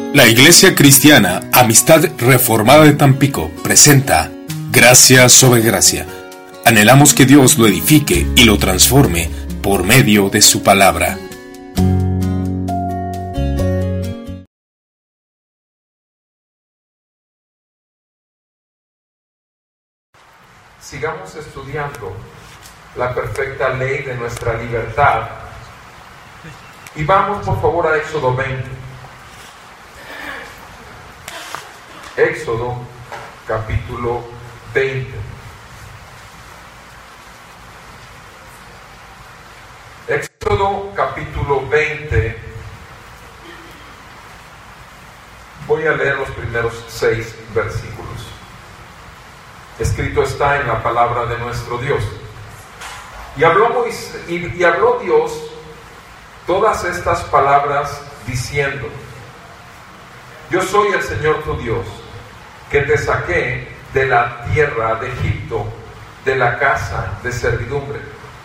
La Iglesia Cristiana Amistad Reformada de Tampico presenta Gracia sobre Gracia. Anhelamos que Dios lo edifique y lo transforme por medio de su palabra. Sigamos estudiando la perfecta ley de nuestra libertad. Y vamos por favor a Éxodo 20. Éxodo capítulo 20. Éxodo capítulo 20. Voy a leer los primeros 6 versículos. Escrito está en la palabra de nuestro Dios. Y habló Dios todas estas palabras diciendo: Yo soy el Señor tu Dios, que te saqué de la tierra de Egipto, de la casa de servidumbre.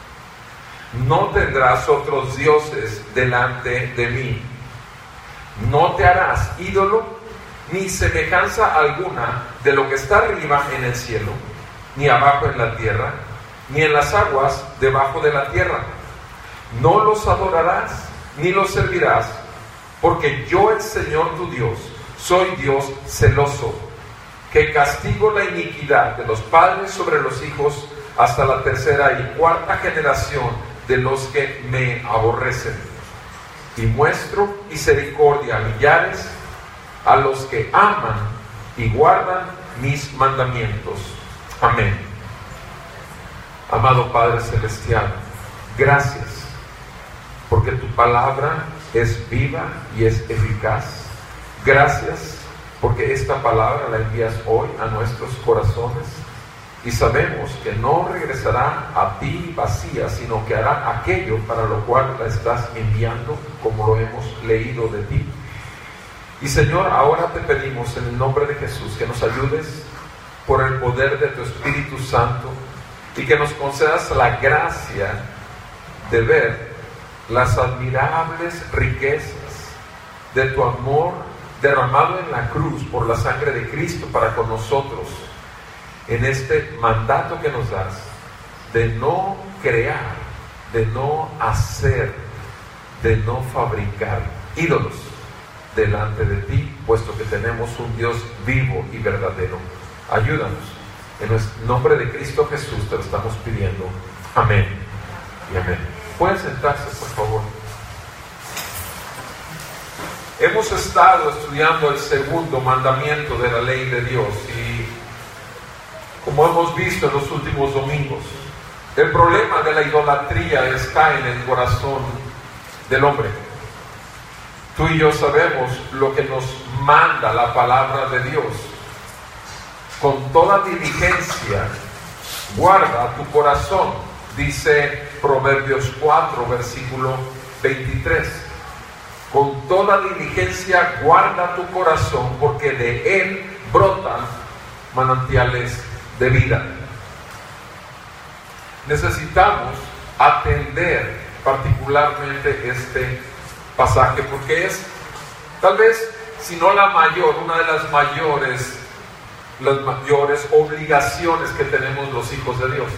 No tendrás otros dioses delante de mí. No te harás ídolo, ni semejanza alguna de lo que está arriba en el cielo, ni abajo en la tierra, ni en las aguas debajo de la tierra. No los adorarás, ni los servirás, porque yo, el Señor tu Dios, soy Dios celoso, que castigo la iniquidad de los padres sobre los hijos hasta la tercera y cuarta generación de los que me aborrecen, y muestro misericordia a millares, a los que aman y guardan mis mandamientos. Amén. Amado Padre Celestial, gracias, porque tu palabra es viva y es eficaz. Gracias porque esta palabra la envías hoy a nuestros corazones y sabemos que no regresará a ti vacía, sino que hará aquello para lo cual la estás enviando, como lo hemos leído de ti. Y Señor, ahora te pedimos en el nombre de Jesús que nos ayudes por el poder de tu Espíritu Santo y que nos concedas la gracia de ver las admirables riquezas de tu amor derramado en la cruz por la sangre de Cristo para con nosotros, en este mandato que nos das de no crear, de no hacer, de no fabricar ídolos delante de ti, puesto que tenemos un Dios vivo y verdadero. Ayúdanos, en el nombre de Cristo Jesús te lo estamos pidiendo. Amén y amén. Pueden sentarse, por favor. Hemos estado estudiando el segundo mandamiento de la ley de Dios y, como hemos visto en los últimos domingos, el problema de la idolatría está en el corazón del hombre. Tú y yo sabemos lo que nos manda la palabra de Dios. Con toda diligencia guarda tu corazón, dice Proverbios 4, versículo 23. Con toda diligencia guarda tu corazón, porque de él brotan manantiales de vida. Necesitamos atender particularmente este pasaje, porque es tal vez, si no la mayor, una de las mayores obligaciones que tenemos los hijos de Dios.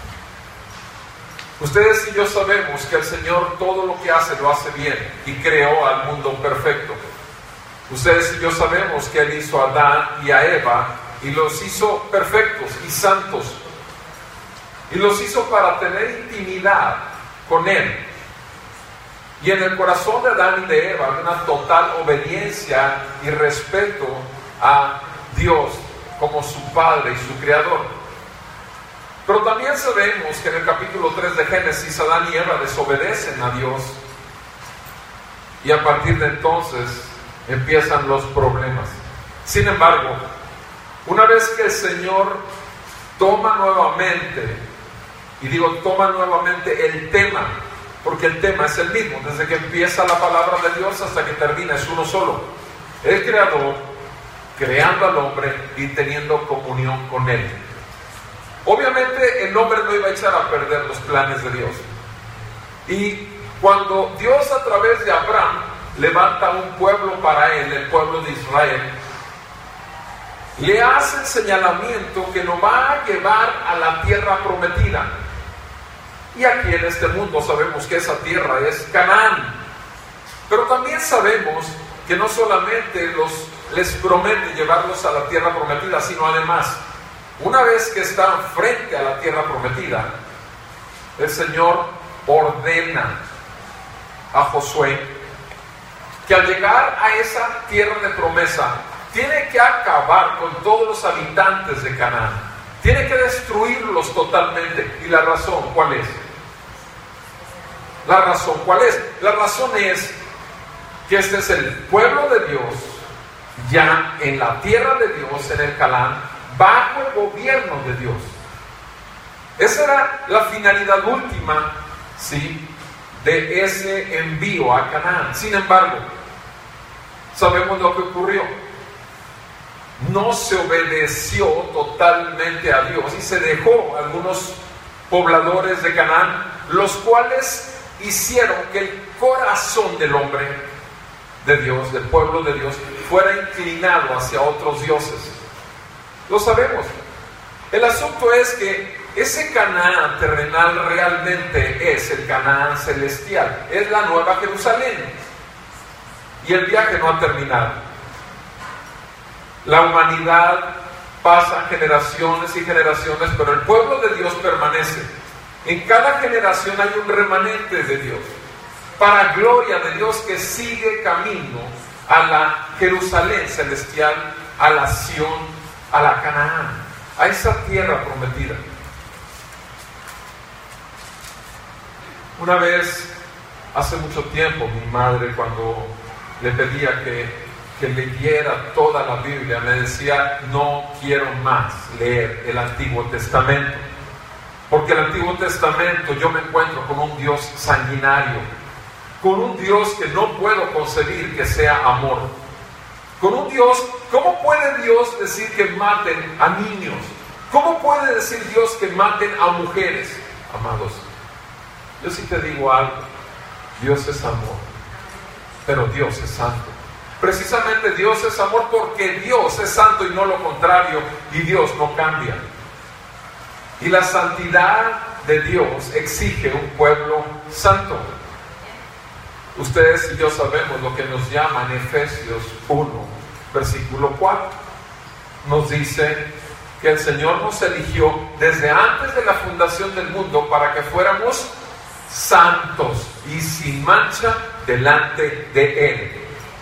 Ustedes y yo sabemos que el Señor todo lo que hace lo hace bien y creó al mundo perfecto. Ustedes y yo sabemos que Él hizo a Adán y a Eva y los hizo perfectos y santos, y los hizo para tener intimidad con Él. Y en el corazón de Adán y de Eva había una total obediencia y respeto a Dios como su Padre y su Creador. Pero también sabemos que en el capítulo 3 de Génesis, Adán y Eva desobedecen a Dios, y a partir de entonces empiezan los problemas. Sin embargo, una vez que el Señor toma nuevamente, y digo toma nuevamente el tema, porque el tema es el mismo, desde que empieza la palabra de Dios hasta que termina, es uno solo. El Creador creando al hombre y teniendo comunión con Él. Obviamente el hombre no iba a echar a perder los planes de Dios. Y cuando Dios, a través de Abraham, levanta un pueblo para él, el pueblo de Israel, le hace el señalamiento que lo va a llevar a la tierra prometida. Y aquí en este mundo sabemos que esa tierra es Canaán. Pero también sabemos que no solamente les promete llevarlos a la tierra prometida, sino además, una vez que están frente a la tierra prometida, el Señor ordena a Josué que al llegar a esa tierra de promesa, tiene que acabar con todos los habitantes de Canaán. Tiene que destruirlos totalmente. ¿Y la razón cuál es? La razón es que este es el pueblo de Dios, ya en la tierra de Dios, en el Canaán, bajo el gobierno de Dios. Esa era la finalidad última, ¿sí?, de ese envío a Canaán. Sin embargo, sabemos lo que ocurrió. No se obedeció totalmente a Dios y se dejó a algunos pobladores de Canaán, los cuales hicieron que el corazón del hombre de Dios, del pueblo de Dios, fuera inclinado hacia otros dioses. Lo sabemos. El asunto es que ese Canaán terrenal realmente es el Canaán celestial, es la Nueva Jerusalén. Y el viaje no ha terminado. La humanidad pasa generaciones y generaciones, pero el pueblo de Dios permanece. En cada generación hay un remanente de Dios, para gloria de Dios, que sigue camino a la Jerusalén celestial, a la Sión, a la Canaán, a esa tierra prometida. Una vez, hace mucho tiempo, mi madre, cuando le pedía que leyera toda la Biblia, me decía: no quiero más leer el Antiguo Testamento, porque el Antiguo Testamento yo me encuentro con un Dios sanguinario, con un Dios que no puedo concebir que sea amor, con un Dios. ¿Cómo puede Dios decir que maten a niños? ¿Cómo puede decir Dios que maten a mujeres? Amados, yo sí te digo algo: Dios es amor, pero Dios es santo. Precisamente Dios es amor porque Dios es santo y no lo contrario, y Dios no cambia. Y la santidad de Dios exige un pueblo santo. Ustedes y yo sabemos lo que nos llama en Efesios 1, versículo 4. Nos dice que el Señor nos eligió desde antes de la fundación del mundo para que fuéramos santos y sin mancha delante de Él.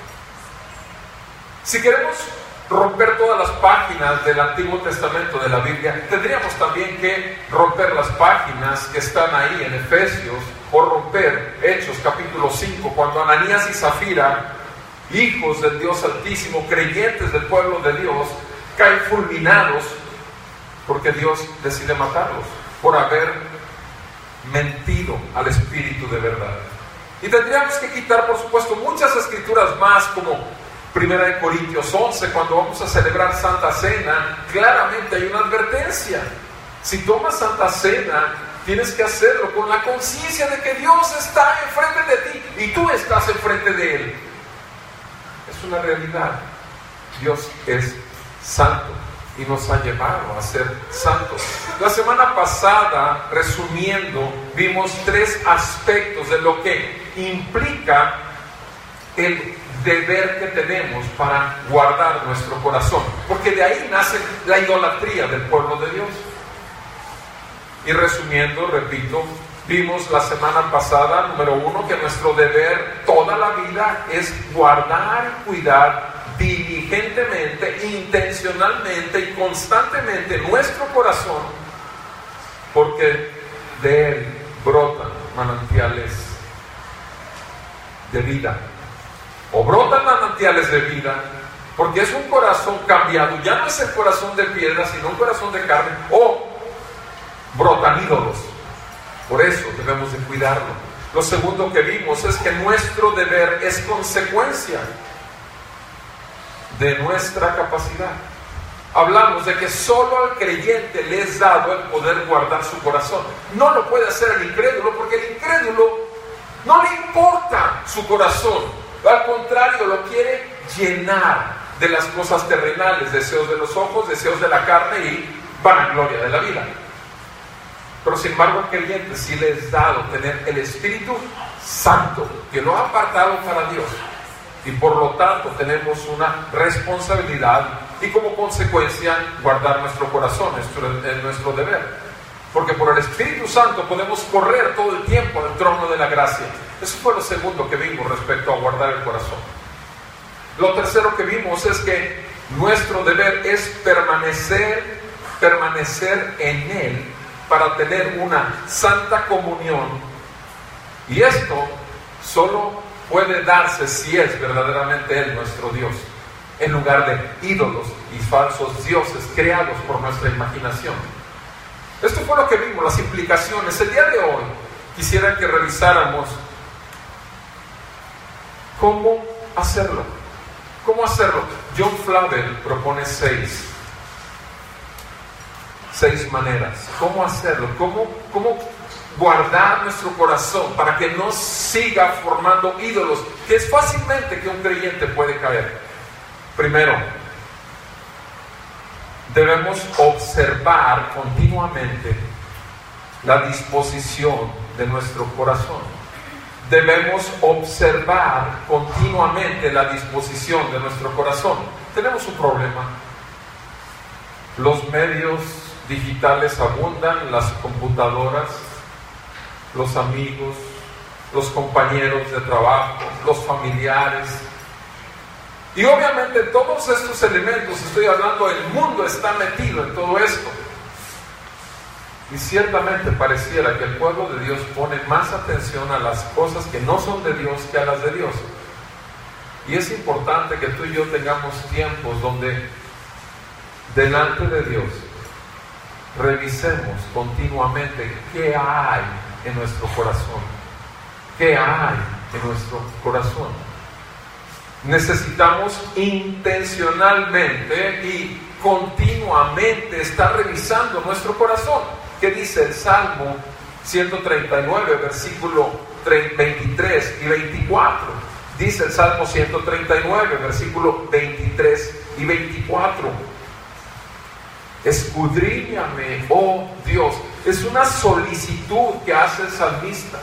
Si queremos romper todas las páginas del Antiguo Testamento de la Biblia, tendríamos también que romper las páginas que están ahí en Efesios, o romper Hechos capítulo 5, cuando Ananías y Zafira, hijos del Dios Altísimo, creyentes del pueblo de Dios, caen fulminados porque Dios decide matarlos por haber mentido al Espíritu de verdad. Y tendríamos que quitar, por supuesto, muchas escrituras más, como 1 Corintios 11, cuando vamos a celebrar Santa Cena. Claramente hay una advertencia: si tomas Santa Cena, tienes que hacerlo con la conciencia de que Dios está enfrente de ti y tú estás enfrente de Él. Es una realidad. Dios es santo y nos ha llevado a ser santos. La semana pasada, resumiendo, vimos 3 aspectos de lo que implica el deber que tenemos para guardar nuestro corazón, porque de ahí nace la idolatría del pueblo de Dios. Y resumiendo, repito, vimos la semana pasada, número 1, que nuestro deber toda la vida es guardar y cuidar diligentemente, intencionalmente y constantemente nuestro corazón, porque de él brotan manantiales de vida. O brotan manantiales de vida, porque es un corazón cambiado, ya no es el corazón de piedra, sino un corazón de carne, o brotan ídolos. Por eso debemos de cuidarlo. Lo segundo que vimos es que nuestro deber es consecuencia de nuestra capacidad. Hablamos de que solo al creyente le es dado el poder guardar su corazón. No lo puede hacer el incrédulo, porque el incrédulo no le importa su corazón. Al contrario, lo quiere llenar de las cosas terrenales, deseos de los ojos, deseos de la carne y vanagloria de la vida. Pero sin embargo, al creyente sí le es dado tener el Espíritu Santo, que lo ha apartado para Dios. Y por lo tanto tenemos una responsabilidad y como consecuencia guardar nuestro corazón, nuestro deber. Porque por el Espíritu Santo podemos correr todo el tiempo al trono de la gracia. Eso fue lo segundo que vimos respecto a guardar el corazón. Lo tercero que vimos es que nuestro deber es permanecer en Él para tener una santa comunión. Y esto solo puede darse si es verdaderamente Él nuestro Dios, en lugar de ídolos y falsos dioses creados por nuestra imaginación. Esto fue lo que vimos, las implicaciones. El día de hoy quisiera que revisáramos cómo hacerlo. ¿Cómo hacerlo? John Flavel propone seis maneras. ¿Cómo hacerlo? ¿Cómo guardar nuestro corazón para que no siga formando ídolos, que es fácilmente que un creyente puede caer? Primero, debemos observar continuamente la disposición de nuestro corazón. Debemos observar continuamente la disposición de nuestro corazón. Tenemos un problema. Los medios digitales abundan, las computadoras, los amigos, los compañeros de trabajo, los familiares. Y obviamente todos estos elementos, estoy hablando, el mundo está metido en todo esto. Y ciertamente pareciera que el pueblo de Dios pone más atención a las cosas que no son de Dios que a las de Dios. Y es importante que tú y yo tengamos tiempos donde delante de Dios revisemos continuamente qué hay en nuestro corazón. ¿Qué hay en nuestro corazón? Necesitamos intencionalmente y continuamente estar revisando nuestro corazón. ¿Qué dice el Salmo 139, versículo 23 y 24? Dice el Salmo 139, versículo 23 y 24. Escudriñame, oh Dios. Es una solicitud que hace el salmista.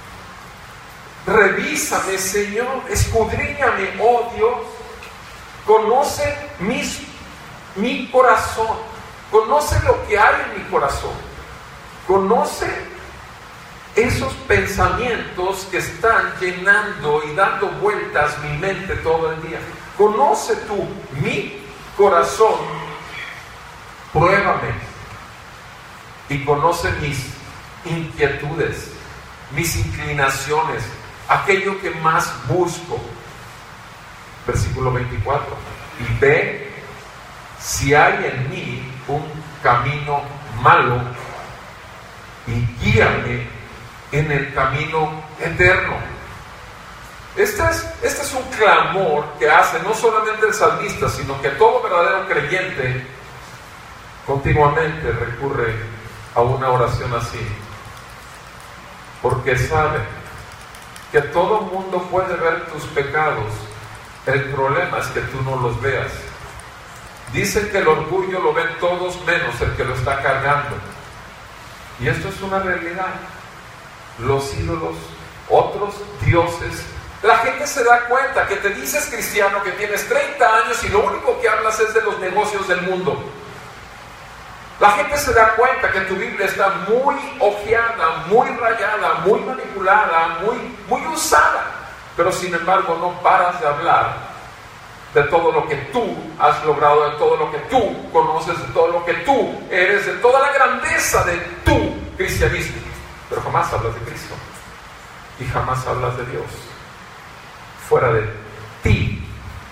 Revísame, Señor, escudriñame, oh Dios. Conoce mi corazón. Conoce lo que hay en mi corazón. Conoce esos pensamientos que están llenando y dando vueltas mi mente todo el día. Conoce tú mi corazón. Pruébame. Y conoce mis inquietudes, mis inclinaciones, aquello que más busco. Versículo 24. Y ve si hay en mí un camino malo y guíame en el camino eterno. Este es un clamor que hace no solamente el salmista, sino que todo verdadero creyente continuamente recurre a una oración así, porque sabe que todo mundo puede ver tus pecados. El problema es que tú no los veas. Dicen que el orgullo lo ven todos menos el que lo está cargando. Y esto es una realidad. Los ídolos, otros dioses. La gente se da cuenta que te dices cristiano, que tienes 30 años y lo único que hablas es de los negocios del mundo. La gente se da cuenta que tu Biblia está muy ojeada, muy rayada, muy manipulada, muy usada. Pero sin embargo no paras de hablar de todo lo que tú has logrado, de todo lo que tú conoces, de todo lo que tú eres, de toda la grandeza de tu cristianismo. Pero jamás hablas de Cristo y jamás hablas de Dios fuera de ti.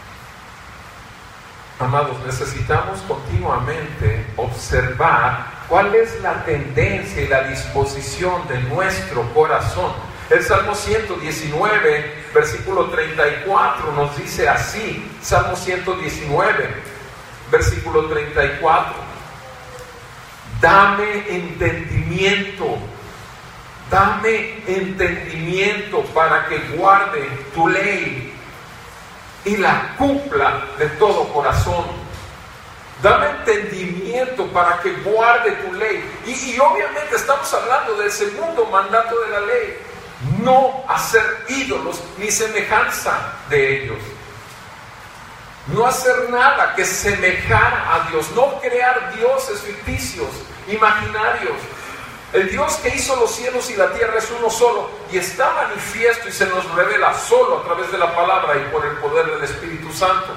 Amados, necesitamos continuamente observar cuál es la tendencia y la disposición de nuestro corazón. El Salmo 119, versículo 34 nos dice así. Salmo 119, versículo 34. Dame entendimiento para que guarde tu ley. y la cumpla de todo corazón. Dame entendimiento para que guarde tu ley. Y obviamente estamos hablando del segundo mandato de la ley: no hacer ídolos ni semejanza de ellos. No hacer nada que semejara a Dios, no crear dioses ficticios, imaginarios. El Dios que hizo los cielos y la tierra es uno solo y está manifiesto y se nos revela solo a través de la palabra y por el poder del Espíritu Santo.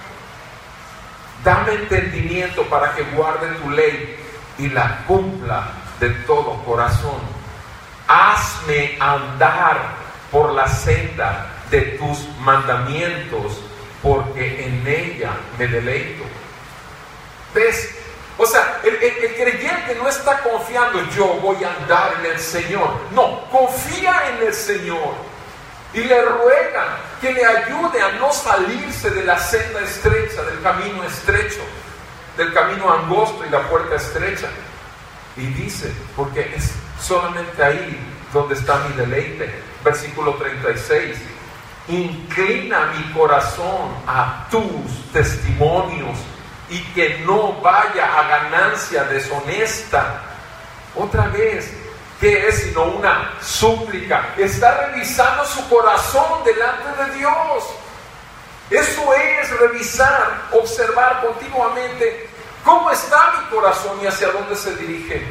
Dame entendimiento para que guarde tu ley y la cumpla de todo corazón. Hazme andar por la senda de tus mandamientos, porque en ella me deleito. ¿Ves? O sea, el creyente no está confiando, yo voy a andar en el Señor. No, confía en el Señor y le ruega que le ayude a no salirse de la senda estrecha, del camino estrecho, del camino angosto y la puerta estrecha. Y dice, porque es solamente ahí donde está mi deleite. Versículo 36. Inclina mi corazón a tus testimonios y que no vaya a ganancia deshonesta. Otra vez, ¿qué es sino una súplica? Está revisando su corazón delante de Dios. Eso es revisar, observar continuamente cómo está mi corazón y hacia dónde se dirige.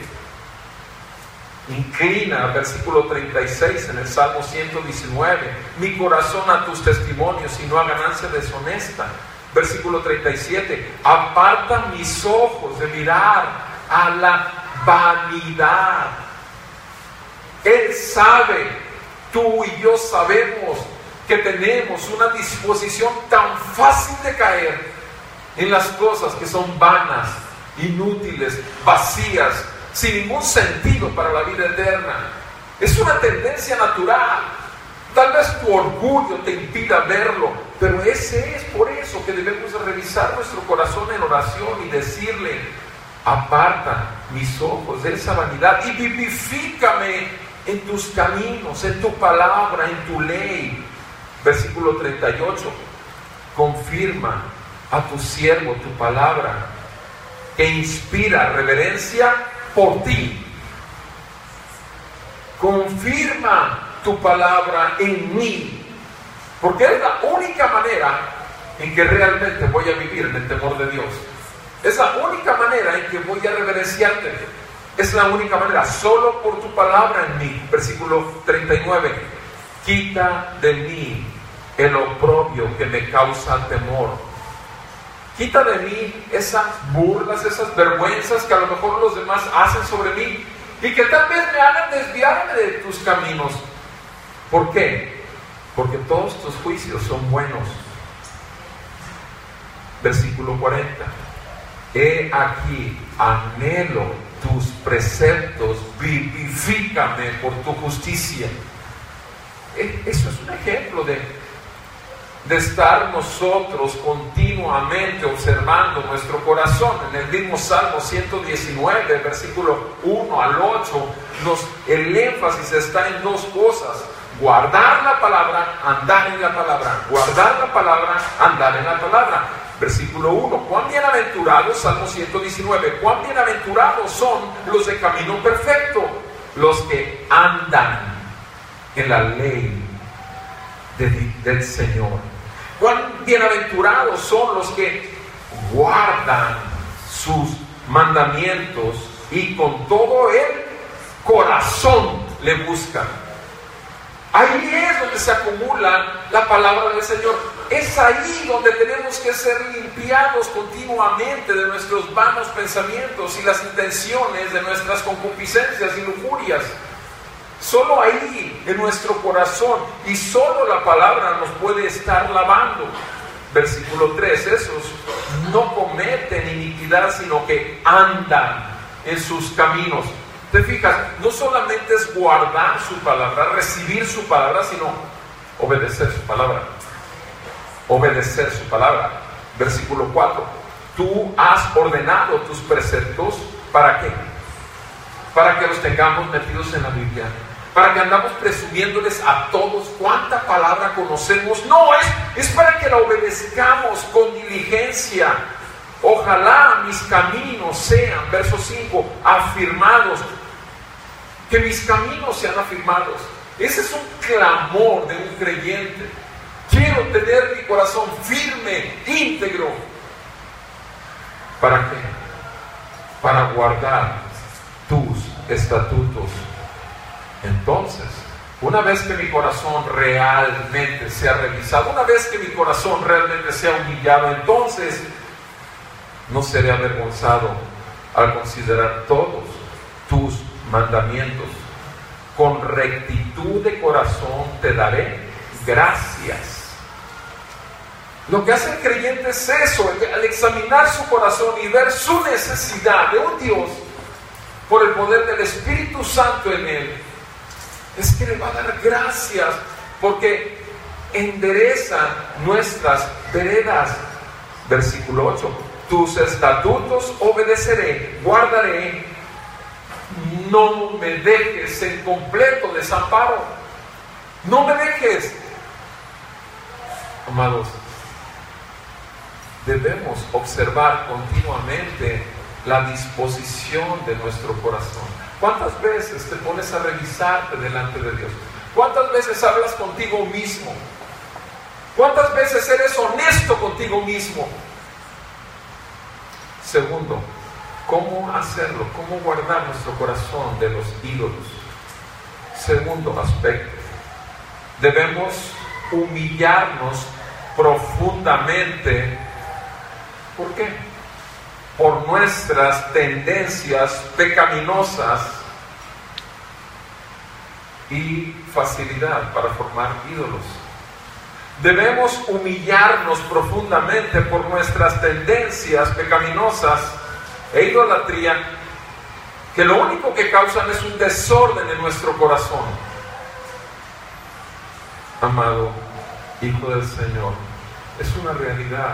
Inclina, versículo 36 en el Salmo 119, mi corazón a tus testimonios y no a ganancia deshonesta. Versículo 37, aparta mis ojos de mirar a la vanidad. Él sabe, tú y yo sabemos que tenemos una disposición tan fácil de caer en las cosas que son vanas, inútiles, vacías, sin ningún sentido para la vida eterna. Es una tendencia natural. Tal vez tu orgullo te impida verlo, pero ese es por eso que debemos revisar nuestro corazón en oración y decirle: aparta mis ojos de esa vanidad y vivifícame en tus caminos, en tu palabra, en tu ley. Versículo 38, confirma a tu siervo tu palabra, que inspira reverencia por ti. Confirma tu palabra en mí, porque es la única manera en que realmente voy a vivir en el temor de Dios. Es la única manera en que voy a reverenciarte. Es la única manera, solo por tu palabra en mí. Versículo 39, quita de mí el oprobio que me causa temor. Quita de mí esas burlas, esas vergüenzas que a lo mejor los demás hacen sobre mí y que tal vez me hagan desviarme de tus caminos. ¿Por qué? Porque todos tus juicios son buenos. Versículo 40. He aquí, anhelo tus preceptos, vivifícame por tu justicia. Eso es un ejemplo de estar nosotros continuamente observando nuestro corazón. En el mismo Salmo 119, versículo 1 al 8, el énfasis está en dos cosas: guardar la palabra, andar en la palabra. Guardar la palabra, andar en la palabra. Versículo 1, cuán bienaventurados, Salmo 119, cuán bienaventurados son los de camino perfecto, los que andan en la ley del Señor. Cuán bienaventurados son los que guardan sus mandamientos y con todo el corazón le buscan. Ahí es donde se acumula la palabra del Señor. Es ahí donde tenemos que ser limpiados continuamente de nuestros vanos pensamientos y las intenciones de nuestras concupiscencias y lujurias. Solo ahí, en nuestro corazón, y solo la palabra nos puede estar lavando. Versículo 3, esos no cometen iniquidad, sino que andan en sus caminos. Te fijas, no solamente es guardar su palabra, recibir su palabra, sino obedecer su palabra. Obedecer su palabra. Versículo 4, tú has ordenado tus preceptos, ¿para qué? Para que los tengamos metidos en la Biblia, para que andamos presumiéndoles a todos cuánta palabra conocemos. No, es para que la obedezcamos con diligencia. Ojalá mis caminos sean, verso 5, afirmados. Que mis caminos sean afirmados. Ese es un clamor de un creyente. Quiero tener mi corazón firme, íntegro. ¿Para qué? Para guardar tus estatutos. Entonces, una vez que mi corazón realmente sea revisado, una vez que mi corazón realmente sea humillado, entonces no seré avergonzado al considerar todos tus mandamientos. Con rectitud de corazón te daré gracias. Lo que hace el creyente es eso, al examinar su corazón y ver su necesidad de un Dios por el poder del Espíritu Santo en él, es que le va a dar gracias porque endereza nuestras veredas. Versículo 8: tus estatutos obedeceré, guardaré, no me dejes en completo desamparo. No me dejes. Amados, debemos observar continuamente la disposición de nuestro corazón. ¿Cuántas veces te pones a revisarte delante de Dios? ¿Cuántas veces hablas contigo mismo? ¿Cuántas veces eres honesto contigo mismo? Segundo, ¿cómo hacerlo? ¿Cómo guardar nuestro corazón de los ídolos? Segundo aspecto, debemos humillarnos profundamente. ¿Por qué? Por nuestras tendencias pecaminosas y facilidad para formar ídolos. Debemos humillarnos profundamente por nuestras tendencias pecaminosas e idolatría, que lo único que causan es un desorden en nuestro corazón. Amado Hijo del Señor, es una realidad.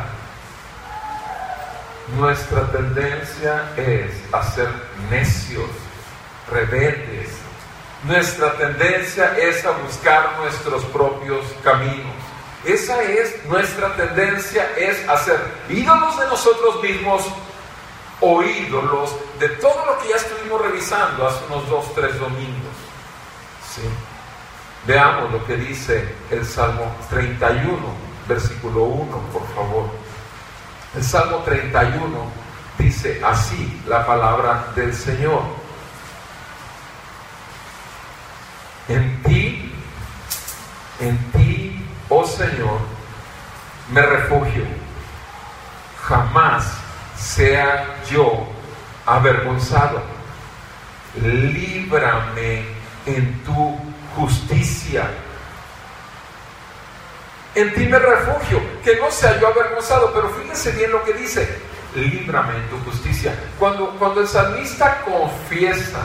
Nuestra tendencia es a ser necios, rebeldes. Nuestra tendencia es a buscar nuestros propios caminos. Esa es nuestra tendencia, es a ser ídolos de nosotros mismos o ídolos de todo lo que ya estuvimos revisando hace unos 2-3 domingos. ¿Sí? Veamos lo que dice el Salmo 31, versículo 1, por favor. El Salmo 31 dice así la palabra del Señor: en ti, oh Señor, me refugio. Jamás sea yo avergonzado. Líbrame en tu justicia. En ti me refugio, que no sea yo avergonzado. Pero fíjense bien lo que dice: líbrame en tu justicia. Cuando el salmista confiesa,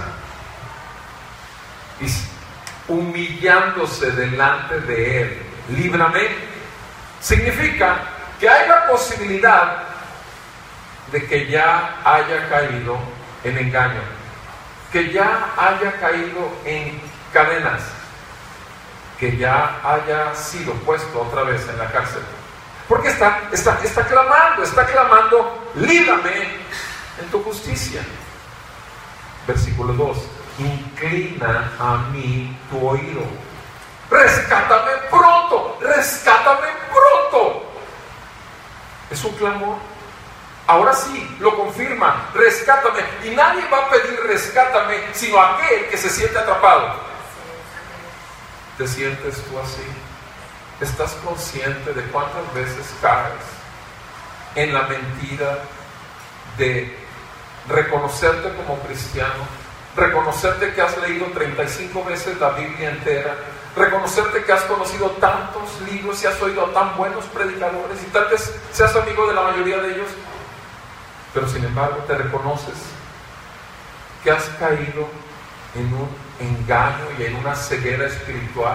y humillándose delante de él, líbrame, significa que hay la posibilidad de que ya haya caído en engaño, que ya haya caído en cadenas, que ya haya sido puesto otra vez en la cárcel. Porque está clamando, líbrame en tu justicia. Versículo 2: inclina a mí tu oído. Rescátame pronto, rescátame pronto. Es un clamor. Ahora sí, lo confirma: rescátame. Y nadie va a pedir rescátame sino aquel que se siente atrapado. ¿Te sientes tú así? ¿Estás consciente de cuántas veces caes en la mentira de reconocerte como cristiano, reconocerte que has leído 35 veces la Biblia entera, reconocerte que has conocido tantos libros y has oído a tan buenos predicadores y tal vez seas amigo de la mayoría de ellos, pero sin embargo te reconoces que has caído en un engaño y en una ceguera espiritual?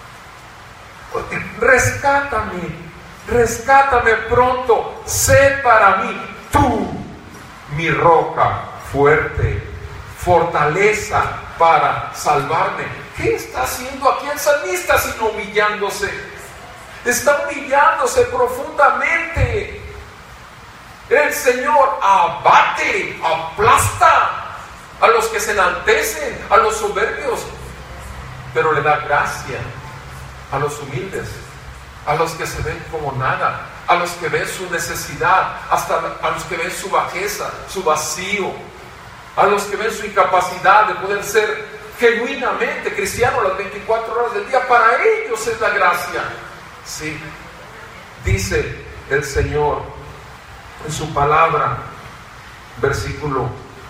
Rescátame pronto, sé para mí tú mi roca fuerte, fortaleza para salvarme. ¿qué está haciendo aquí el salmista sino humillándose? Está humillándose profundamente. El Señor abate, aplasta a los que se enaltecen, a los soberbios, pero le da gracia a los humildes, a los que se ven como nada, a los que ven su necesidad, hasta a los que ven su bajeza, su vacío, a los que ven su incapacidad de poder ser genuinamente cristiano las 24 horas del día. Para ellos es la gracia. Sí, dice el Señor en su palabra, versículo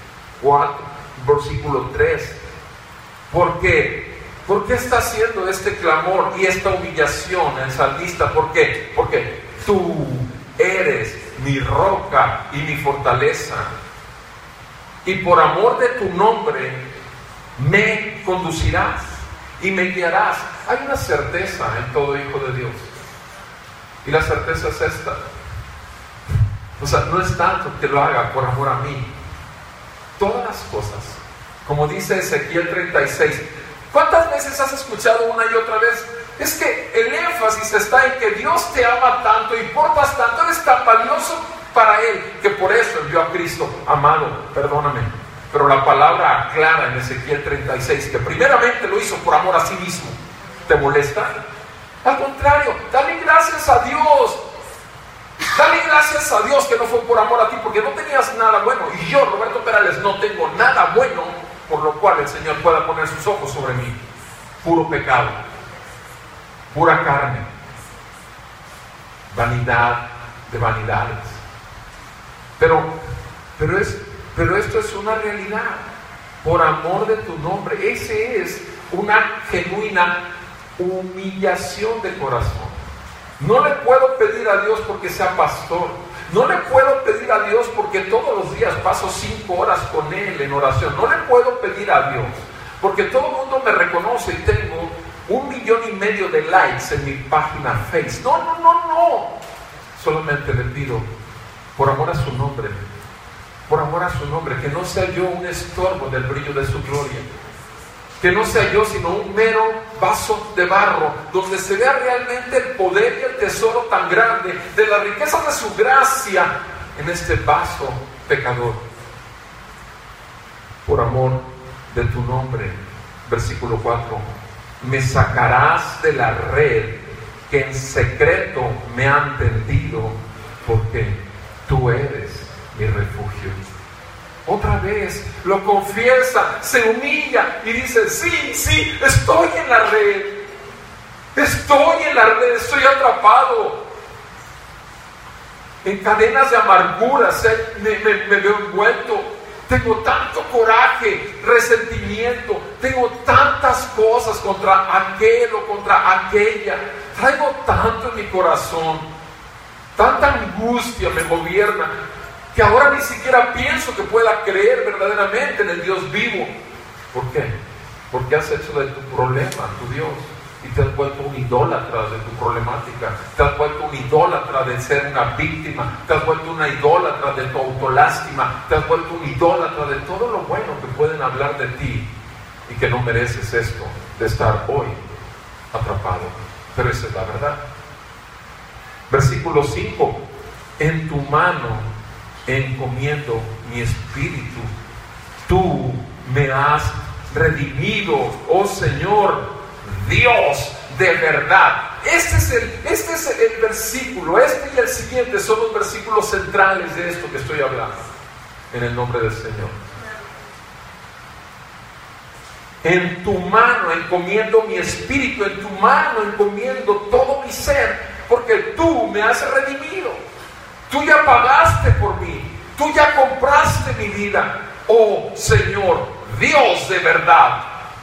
3. ¿Por qué? ¿Por qué está haciendo este clamor y esta humillación el salmista? ¿Por qué? Porque tú eres mi roca y mi fortaleza, y por amor de tu nombre me conducirás y me guiarás. Hay una certeza en todo hijo de Dios, y la certeza es esta. O sea, no es tanto que lo haga por amor a mí. Todas las cosas, como dice Ezequiel 36, ¿cuántas veces has escuchado una y otra vez? Es que el énfasis está en que Dios te ama tanto, importas tanto, eres tan valioso para Él, que por eso envió a Cristo. Amado, perdóname, pero la palabra aclara en Ezequiel 36 que primeramente lo hizo por amor a sí mismo. ¿Te molesta? Al contrario, dale gracias a Dios. Dale gracias a Dios que no fue por amor a ti, porque no tenías nada bueno. Y yo, Roberto Perales, no tengo nada bueno por lo cual el Señor pueda poner sus ojos sobre mí. Puro pecado, pura carne, vanidad de vanidades. Pero esto es una realidad. Por amor de tu nombre. Ese es una genuina humillación de corazón. No le puedo pedir a Dios porque sea pastor. No le puedo pedir a Dios porque todos los días paso 5 horas con Él en oración. No le puedo pedir a Dios porque todo el mundo me reconoce y tengo 1,5 millones de likes en mi página Face. No. Solamente le pido por amor a su nombre. Por amor a su nombre, que no sea yo un estorbo del brillo de su gloria. Que no sea yo sino un mero vaso de barro, donde se vea realmente el poder y el tesoro tan grande de las riquezas de su gracia en este vaso pecador. Por amor de tu nombre, versículo 4, me sacarás de la red que en secreto me han tendido, porque tú eres mi refugio. Otra vez lo confiesa, se humilla y dice: sí, estoy en la red, estoy atrapado en cadenas de amargura, me veo envuelto, tengo tanto coraje, resentimiento, tengo tantas cosas contra aquel o contra aquella, traigo tanto en mi corazón, tanta angustia me gobierna, que ahora ni siquiera pienso que pueda creer verdaderamente en el Dios vivo. ¿Por qué? Porque has hecho de tu problema tu Dios y te has vuelto un idólatra de tu problemática, te has vuelto un idólatra de ser una víctima, te has vuelto una idólatra de tu autolástima, te has vuelto un idólatra de todo lo bueno que pueden hablar de ti, y que no mereces esto de estar hoy atrapado. Pero esa es la verdad. Versículo 5, en tu mano encomiendo mi espíritu, tú me has redimido, oh Señor, Dios de verdad. Este es el versículo, este y el siguiente son los versículos centrales de esto que estoy hablando, en el nombre del Señor. En tu mano encomiendo mi espíritu, en tu mano encomiendo todo mi ser, porque tú me has redimido. Tú ya pagaste por mí, tú ya compraste mi vida, oh Señor, Dios de verdad.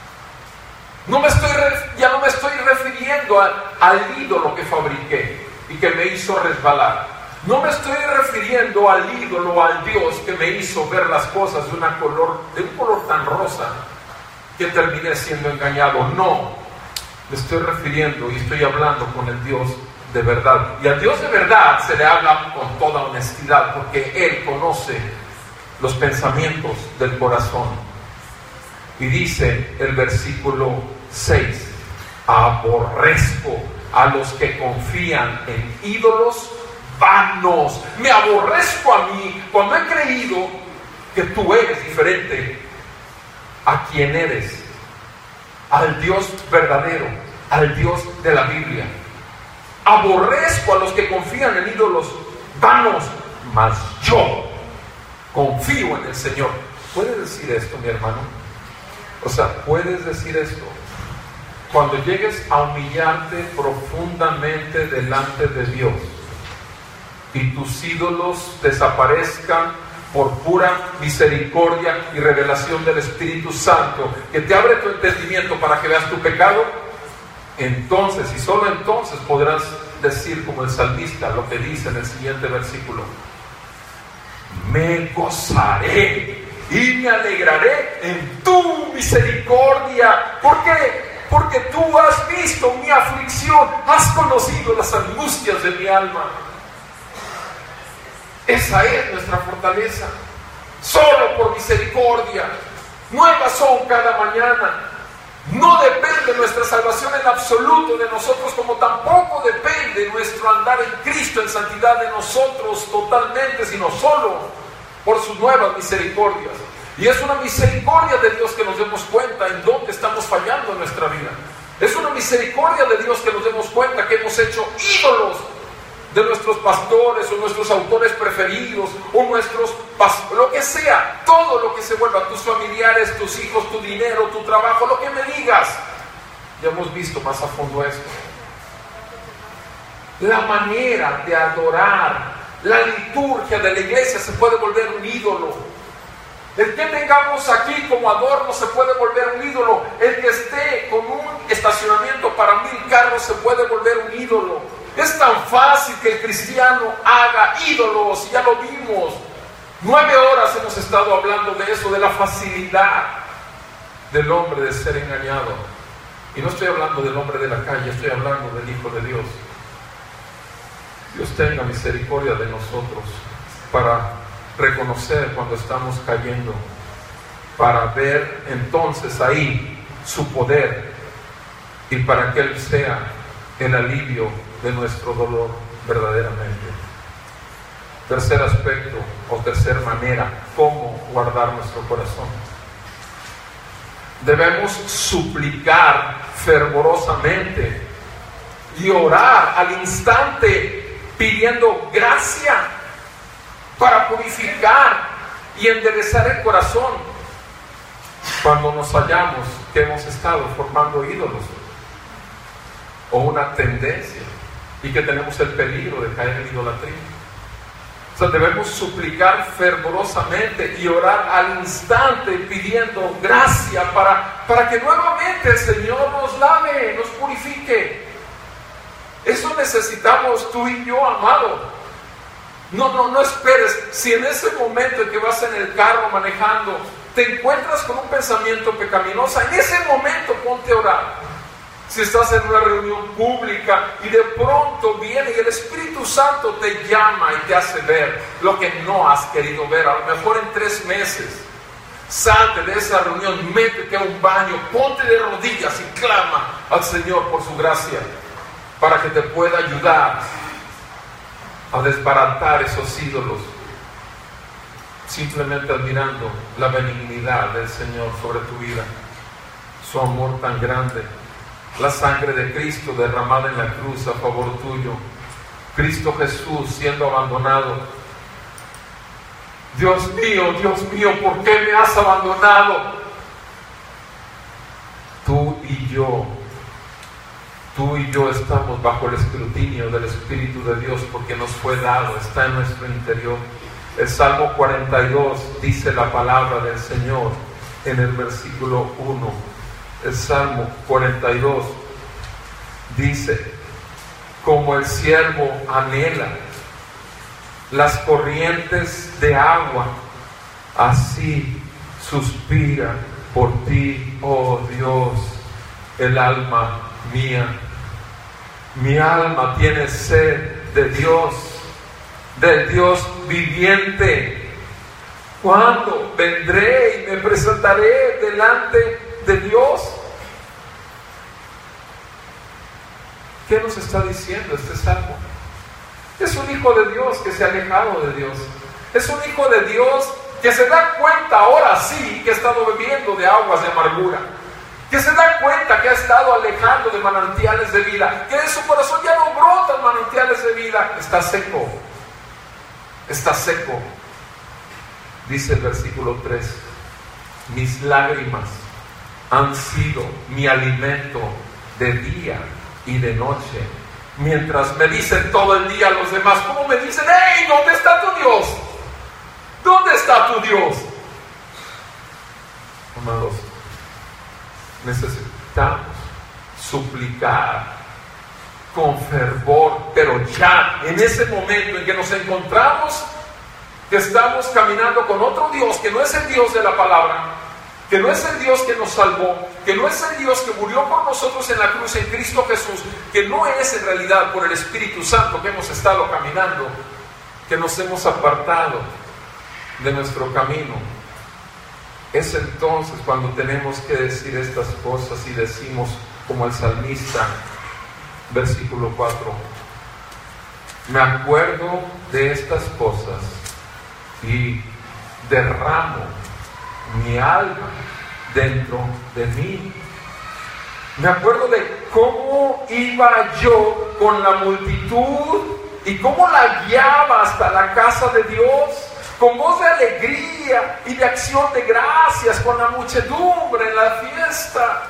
Ya no me estoy refiriendo al ídolo que fabriqué y que me hizo resbalar. No me estoy refiriendo al ídolo o al Dios que me hizo ver las cosas de un color tan rosa que terminé siendo engañado. No, me estoy refiriendo y estoy hablando con el Dios de verdad. Y al Dios de verdad se le habla con toda honestidad, porque Él conoce los pensamientos del corazón. Y dice el versículo 6. Aborrezco a los que confían en ídolos vanos. Me aborrezco a mí cuando he creído que tú eres diferente a quien eres, al Dios verdadero, al Dios de la Biblia. Aborrezco a los que confían en ídolos vanos, mas yo confío en el Señor. ¿Puedes decir esto, mi hermano? O sea, puedes decir esto. Cuando llegues a humillarte profundamente delante de Dios y tus ídolos desaparezcan por pura misericordia y revelación del Espíritu Santo, que te abre tu entendimiento para que veas tu pecado, entonces y solo entonces podrás decir como el salmista lo que dice en el siguiente versículo: me gozaré y me alegraré en tu misericordia. ¿Por qué? Porque tú has visto mi aflicción, has conocido las angustias de mi alma. Esa es nuestra fortaleza. Solo por misericordia. Nuevas son cada mañana. No depende nuestra salvación en absoluto de nosotros, como tampoco depende nuestro andar en Cristo en santidad de nosotros totalmente, sino solo por sus nuevas misericordias. Y es una misericordia de Dios que nos demos cuenta en dónde estamos fallando en nuestra vida. Es una misericordia de Dios que nos demos cuenta que hemos hecho ídolos de nuestros pastores o nuestros autores preferidos o nuestros lo que sea, todo lo que se vuelva, tus familiares, tus hijos, tu dinero, tu trabajo, lo que me digas. Ya hemos visto más a fondo esto. La manera de adorar, la liturgia de la iglesia se puede volver un ídolo. El que tengamos aquí como adorno se puede volver un ídolo. El que esté con un estacionamiento para 1000 carros se puede volver un ídolo. Es tan fácil que el cristiano haga ídolos, y ya lo vimos. 9 horas hemos estado hablando de eso, de la facilidad del hombre de ser engañado. Y no estoy hablando del hombre de la calle, estoy hablando del Hijo de Dios. Dios tenga misericordia de nosotros para reconocer cuando estamos cayendo, para ver entonces ahí su poder y para que Él sea el alivio de nuestro dolor verdaderamente. Tercer aspecto o tercer manera, cómo guardar nuestro corazón. Debemos suplicar fervorosamente y orar al instante pidiendo gracia para purificar y enderezar el corazón cuando nos hallamos que hemos estado formando ídolos o una tendencia y que tenemos el peligro de caer en idolatría. O sea, debemos suplicar fervorosamente y orar al instante pidiendo gracia para que nuevamente el Señor nos lave, nos purifique. Eso necesitamos tú y yo, amado. No esperes. Si en ese momento en que vas en el carro manejando te encuentras con un pensamiento pecaminoso, en ese momento ponte a orar. Si estás en una reunión pública y de pronto viene y el Espíritu Santo te llama y te hace ver lo que no has querido ver, a lo mejor en 3 meses, salte de esa reunión, métete a un baño, ponte de rodillas y clama al Señor por su gracia para que te pueda ayudar a desbaratar esos ídolos, simplemente admirando la benignidad del Señor sobre tu vida, su amor tan grande, la sangre de Cristo derramada en la cruz a favor tuyo, Cristo Jesús siendo abandonado. Dios mío, ¿por qué me has abandonado? Tú y yo estamos bajo el escrutinio del Espíritu de Dios porque nos fue dado, está en nuestro interior. El Salmo 42 dice la palabra del Señor en el versículo 1. El Salmo 42 dice: como el siervo anhela las corrientes de agua, así suspira por ti, oh Dios, el alma mía. Mi alma tiene sed de Dios, del Dios viviente. ¿Cuándo vendré y me presentaré delante de Dios? ¿Qué nos está diciendo este salmo? Es un hijo de Dios que se ha alejado de Dios. Es un hijo de Dios que se da cuenta ahora sí que ha estado bebiendo de aguas de amargura, que se da cuenta que ha estado alejando de manantiales de vida, que de su corazón ya no brotan manantiales de vida. Está seco, está seco. Dice el versículo 3: mis lágrimas han sido mi alimento de día y de noche, mientras me dicen todo el día los demás, ¿cómo me dicen? ¡Hey! ¿Dónde está tu Dios? ¿Dónde está tu Dios? Amados, necesitamos suplicar con fervor, pero ya, en ese momento en que nos encontramos, que estamos caminando con otro Dios, que no es el Dios de la palabra, que no es el Dios que nos salvó, que no es el Dios que murió por nosotros en la cruz en Cristo Jesús, que no es en realidad por el Espíritu Santo que hemos estado caminando, que nos hemos apartado de nuestro camino. Es entonces cuando tenemos que decir estas cosas y decimos como el salmista, versículo 4: me acuerdo de estas cosas y derramo mi alma dentro de mí. Me acuerdo de cómo iba yo con la multitud y cómo la guiaba hasta la casa de Dios, con voz de alegría y de acción de gracias, con la muchedumbre en la fiesta.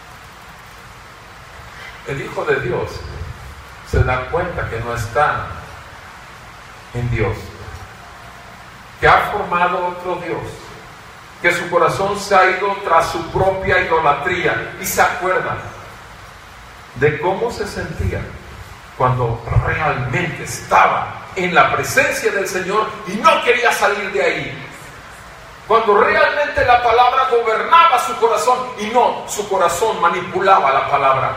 El Hijo de Dios se da cuenta que no está en Dios, que ha formado otro Dios, que su corazón se ha ido tras su propia idolatría, y se acuerda de cómo se sentía cuando realmente estaba en la presencia del Señor y no quería salir de ahí, cuando realmente la palabra gobernaba su corazón y no su corazón manipulaba la palabra.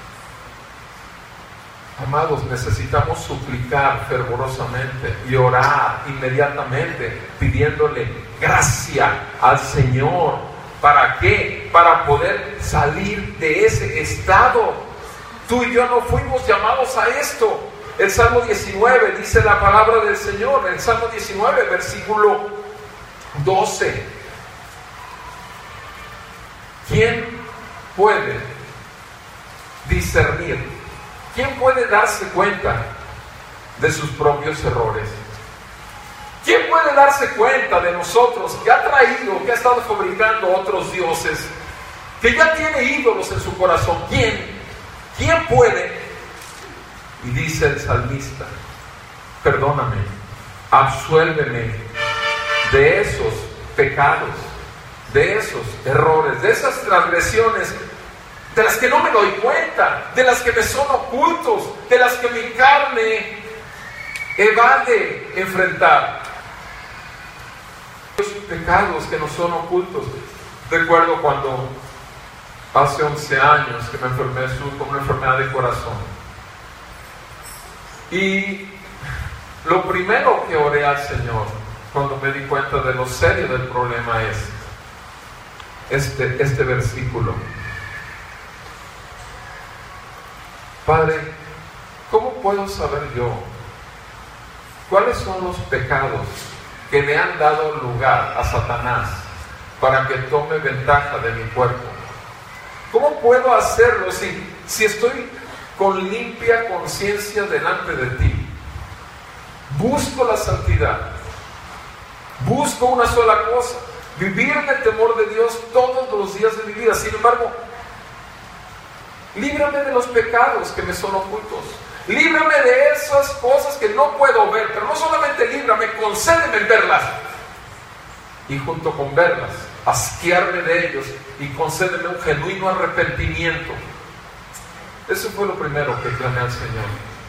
Amados, necesitamos suplicar fervorosamente y orar inmediatamente pidiéndole gracia al Señor. ¿Para qué? Para poder salir de ese estado. Tú y yo no fuimos llamados a esto. El Salmo 19 dice la palabra del Señor, el Salmo 19, versículo 12. ¿Quién puede discernir? ¿Quién puede darse cuenta de sus propios errores? ¿Quién puede darse cuenta de nosotros que ha traído, que ha estado fabricando otros dioses, que ya tiene ídolos en su corazón? ¿Quién? ¿Quién puede? Y dice el salmista: perdóname, absuélveme de esos pecados, de esos errores, de esas transgresiones de las que no me doy cuenta, de las que me son ocultos, de las que mi carne evade enfrentar. Los pecados que nos son ocultos. Recuerdo cuando hace 11 años que me enfermé con una enfermedad de corazón, y lo primero que oré al Señor cuando me di cuenta de lo serio del problema es este versículo: Padre, ¿cómo puedo saber yo cuáles son los pecados que le han dado lugar a Satanás para que tome ventaja de mi cuerpo? ¿Cómo puedo hacerlo si estoy con limpia conciencia delante de ti? Busco la santidad, busco una sola cosa: vivir en el temor de Dios todos los días de mi vida. Sin embargo, líbrame de los pecados que me son ocultos. Líbrame de esas cosas que no puedo ver, pero no solamente líbrame, concédeme verlas. Y junto con verlas, asquearme de ellos y concédeme un genuino arrepentimiento. Eso fue lo primero que clamé al Señor.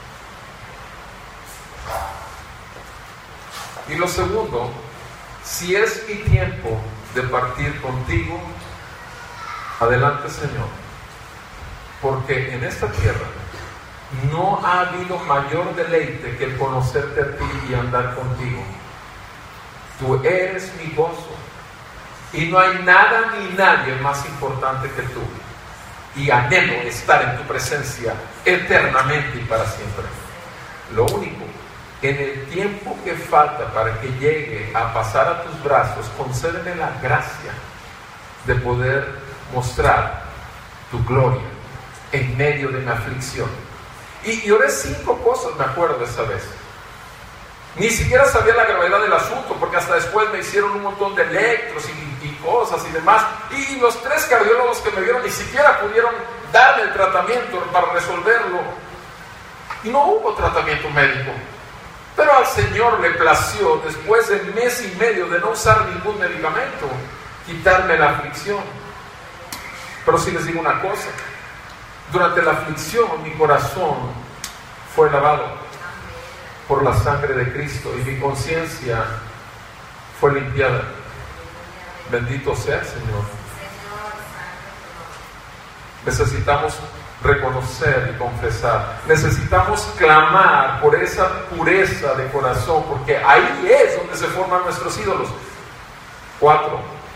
Y lo segundo: si es mi tiempo de partir contigo, adelante, Señor, porque en esta tierra no ha habido mayor deleite que el conocerte a ti y andar contigo. Tú eres mi gozo y no hay nada ni nadie más importante que tú. y anhelo estar en tu presencia eternamente y para siempre. Lo único, en el tiempo que falta para que llegue a pasar a tus brazos, concédeme la gracia de poder mostrar tu gloria en medio de mi aflicción. Y oré 5 cosas, me acuerdo esa vez. Ni siquiera sabía la gravedad del asunto, porque hasta después me hicieron un montón de electros y cosas y demás. Y los 3 cardiólogos que me vieron ni siquiera pudieron darme el tratamiento para resolverlo. Y no hubo tratamiento médico. Pero al Señor le plació, después de 1 mes y medio de no usar ningún medicamento, quitarme la aflicción. Pero sí les digo una cosa: durante la aflicción mi corazón fue lavado por la sangre de Cristo y mi conciencia fue limpiada. Bendito sea el Señor. Necesitamos reconocer y confesar. Necesitamos clamar por esa pureza de corazón, porque ahí es donde se forman nuestros ídolos. 4.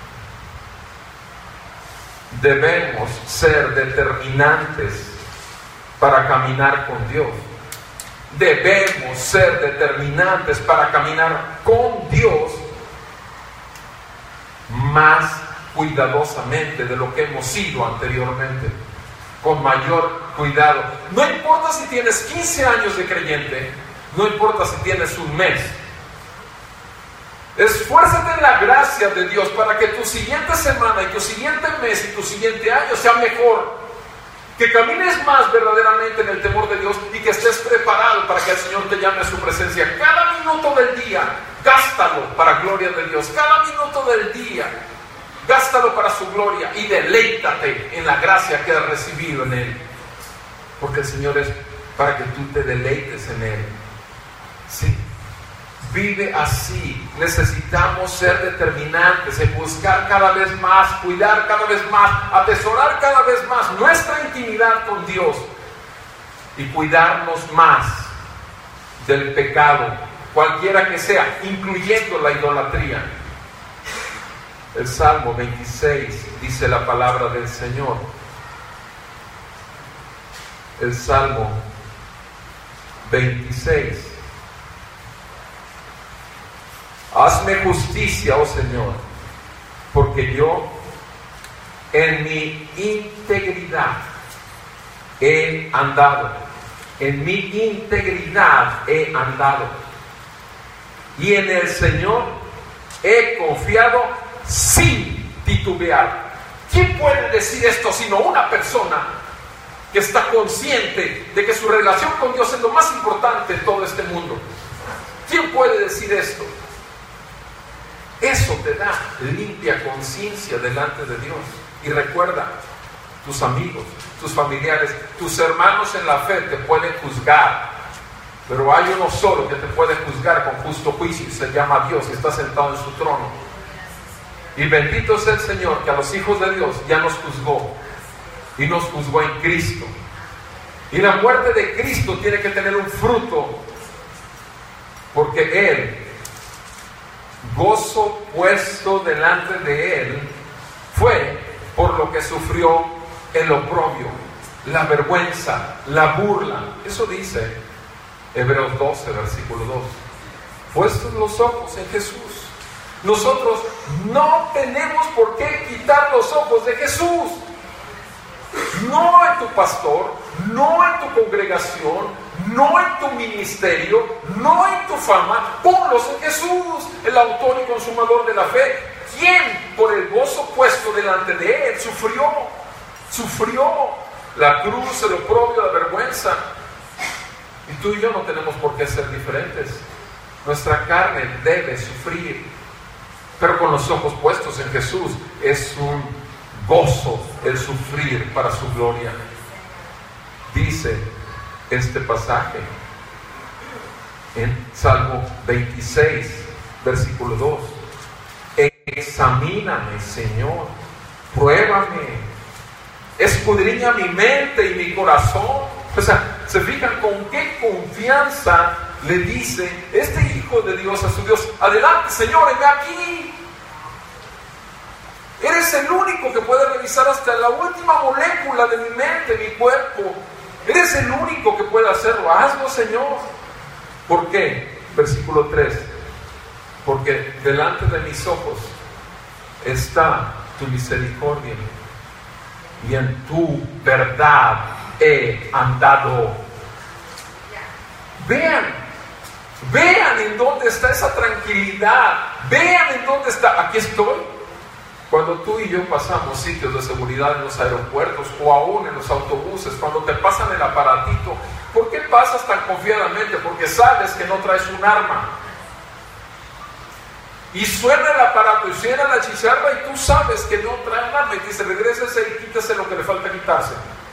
Debemos ser determinantes para caminar con Dios. Debemos ser determinantes para caminar con Dios más cuidadosamente de lo que hemos sido anteriormente, con mayor cuidado. No importa si tienes 15 años de creyente, no importa si tienes un mes. Esfuérzate en la gracia de Dios para que tu siguiente semana y tu siguiente mes y tu siguiente año sea mejor. Que camines más verdaderamente en el temor de Dios y que estés preparado para que el Señor te llame a su presencia. Cada minuto del día, gástalo para gloria de Dios. Cada minuto del día, gástalo para su gloria y deleítate en la gracia que has recibido en Él. Porque el Señor es para que tú te deleites en Él. Sí. Vive así. Necesitamos ser determinantes en buscar cada vez más, cuidar cada vez más, atesorar cada vez más nuestra intimidad con Dios y cuidarnos más del pecado, cualquiera que sea, incluyendo la idolatría. El Salmo 26 dice la palabra del Señor. El Salmo 26. Hazme justicia, oh Señor, porque yo en mi integridad he andado. En mi integridad he andado. Y en el Señor he confiado sin titubear. ¿Quién puede decir esto sino una persona que está consciente de que su relación con Dios es lo más importante en todo este mundo? ¿Quién puede decir esto? Eso te da limpia conciencia delante de Dios. Y recuerda, tus amigos, tus familiares, tus hermanos en la fe te pueden juzgar, pero hay uno solo que te puede juzgar con justo juicio y se llama Dios y está sentado en su trono. Y bendito sea el Señor que a los hijos de Dios ya nos juzgó y nos juzgó en Cristo. Y la muerte de Cristo tiene que tener un fruto, porque Él, gozo puesto delante de Él, fue por lo que sufrió el oprobio, la vergüenza, la burla. Eso dice Hebreos 12, versículo 2. Puestos los ojos en Jesús. Nosotros no tenemos por qué quitar los ojos de Jesús. No en tu pastor, no en tu congregación, no en tu ministerio, no en tu fama. Ponlos en Jesús, el autor y consumador de la fe, quien por el gozo puesto delante de Él sufrió la cruz, el oprobio, la vergüenza. Y tú y yo no tenemos por qué ser diferentes. Nuestra carne debe sufrir, pero con los ojos puestos en Jesús. Es un gozo el sufrir para su gloria. Dice este pasaje en Salmo 26, versículo 2: examíname, Señor, pruébame, escudriña mi mente y mi corazón. O sea, se fijan con qué confianza le dice este hijo de Dios a su Dios: adelante, Señor, heme aquí. Eres el único que puede revisar hasta la última molécula de mi mente, mi cuerpo. Eres el único que puede hacerlo. Hazlo, Señor. ¿Por qué? Versículo 3. Porque delante de mis ojos está tu misericordia y en tu verdad he andado. Vean en dónde está esa tranquilidad. Vean en dónde está. Aquí estoy. Cuando tú y yo pasamos sitios de seguridad en los aeropuertos o aún en los autobuses, cuando te pasan el aparatito, ¿por qué pasas tan confiadamente? Porque sabes que no traes un arma. Y suena el aparato y suena la chicharra y tú sabes que no trae un arma y te dice, regrésese y quítese lo que le falta quitarse.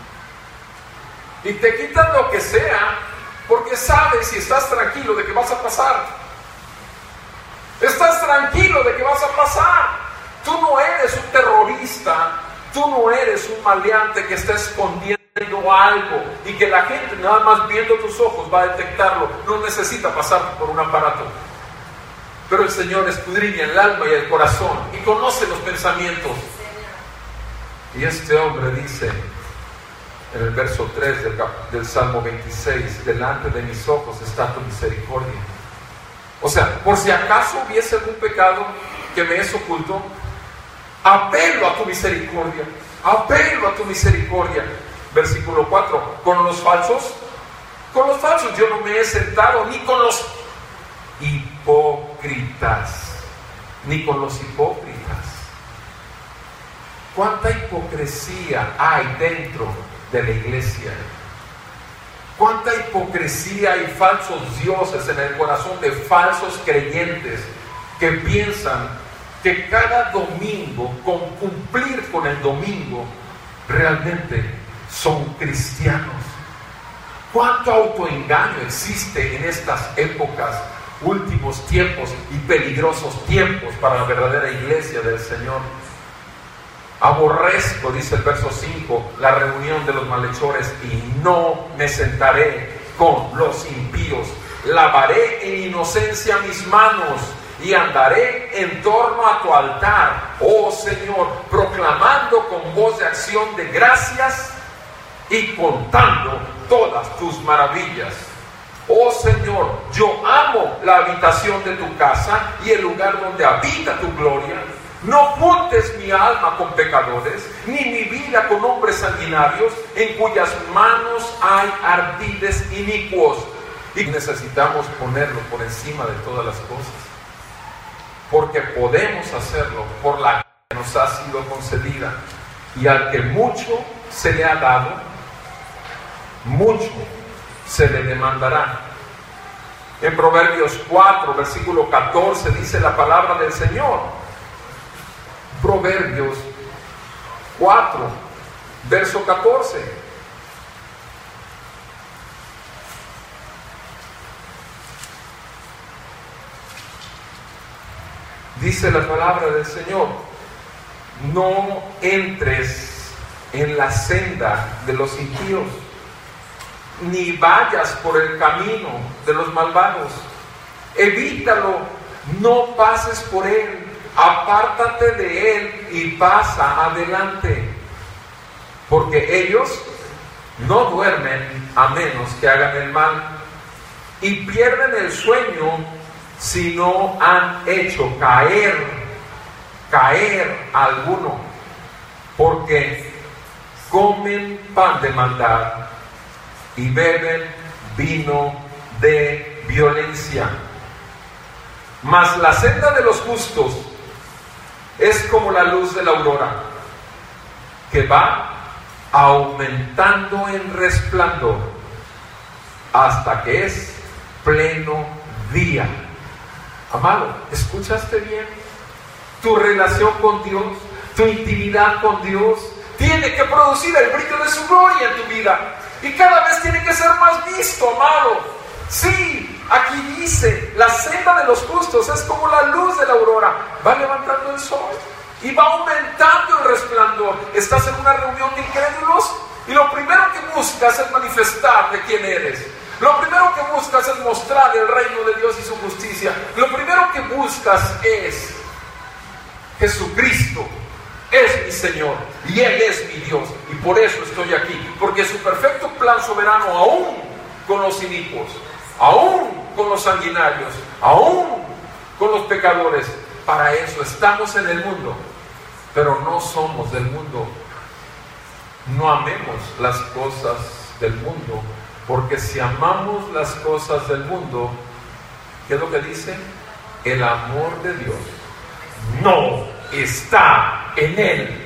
Y te quitan lo que sea porque sabes y estás tranquilo de que vas a pasar. Estás tranquilo de que vas a pasar. Tú no eres un terrorista, tú no eres un maleante que está escondiendo algo y que la gente nada más viendo tus ojos va a detectarlo. No necesita pasar por un aparato. Pero el Señor escudriña el alma y el corazón y conoce los pensamientos. Y este hombre dice en el verso 3 del Salmo 26, delante de mis ojos está tu misericordia. O sea, por si acaso hubiese algún pecado que me es oculto, apelo a tu misericordia, apelo a tu misericordia. Versículo 4, con los falsos yo no me he sentado, ni con los hipócritas. ¿Cuánta hipocresía hay dentro de la iglesia? ¿Cuánta hipocresía y falsos dioses en el corazón de falsos creyentes que piensan que cada domingo, con cumplir con el domingo, realmente son cristianos? ¿Cuánto autoengaño existe en estas épocas, últimos tiempos y peligrosos tiempos para la verdadera iglesia del Señor? Aborrezco, dice el verso 5, la reunión de los malhechores y no me sentaré con los impíos. Lavaré en inocencia mis manos y andaré en torno a tu altar, oh Señor, proclamando con voz de acción de gracias y contando todas tus maravillas. Oh Señor, yo amo la habitación de tu casa y el lugar donde habita tu gloria. No juntes mi alma con pecadores, ni mi vida con hombres sanguinarios, en cuyas manos hay ardides inicuos. Y necesitamos ponerlo por encima de todas las cosas, porque podemos hacerlo por la que nos ha sido concedida. Y al que mucho se le ha dado, mucho se le demandará. En Proverbios 4, versículo 14, dice la palabra del Señor. Proverbios 4, verso 14. Dice la palabra del Señor: no entres en la senda de los impíos, ni vayas por el camino de los malvados. Evítalo, no pases por él. Apártate de él y pasa adelante, porque ellos no duermen a menos que hagan el mal, y pierden el sueño si no han hecho caer a alguno, porque comen pan de maldad y beben vino de violencia. Mas la senda de los justos es como la luz de la aurora, que va aumentando en resplandor hasta que es pleno día. Amado, ¿escuchaste bien? Tu relación con Dios, tu intimidad con Dios, tiene que producir el brillo de su gloria en tu vida. Y cada vez tiene que ser más visto, amado. Sí, aquí dice, la senda de los justos es como la luz de la aurora. Va levantando el sol y va aumentando el resplandor. Estás en una reunión de incrédulos y lo primero que buscas es manifestar de quién eres. Lo primero que buscas es mostrar el reino de Dios y su justicia. Lo primero que buscas es Jesucristo. es mi Señor y Él es mi Dios, y por eso estoy aquí, porque su perfecto plan soberano, aún con los inicuos, aún con los sanguinarios, aún con los pecadores, para eso estamos en el mundo, pero no somos del mundo. No amemos las cosas del mundo, porque si amamos las cosas del mundo, ¿qué es lo que dice? El amor de Dios no está en él.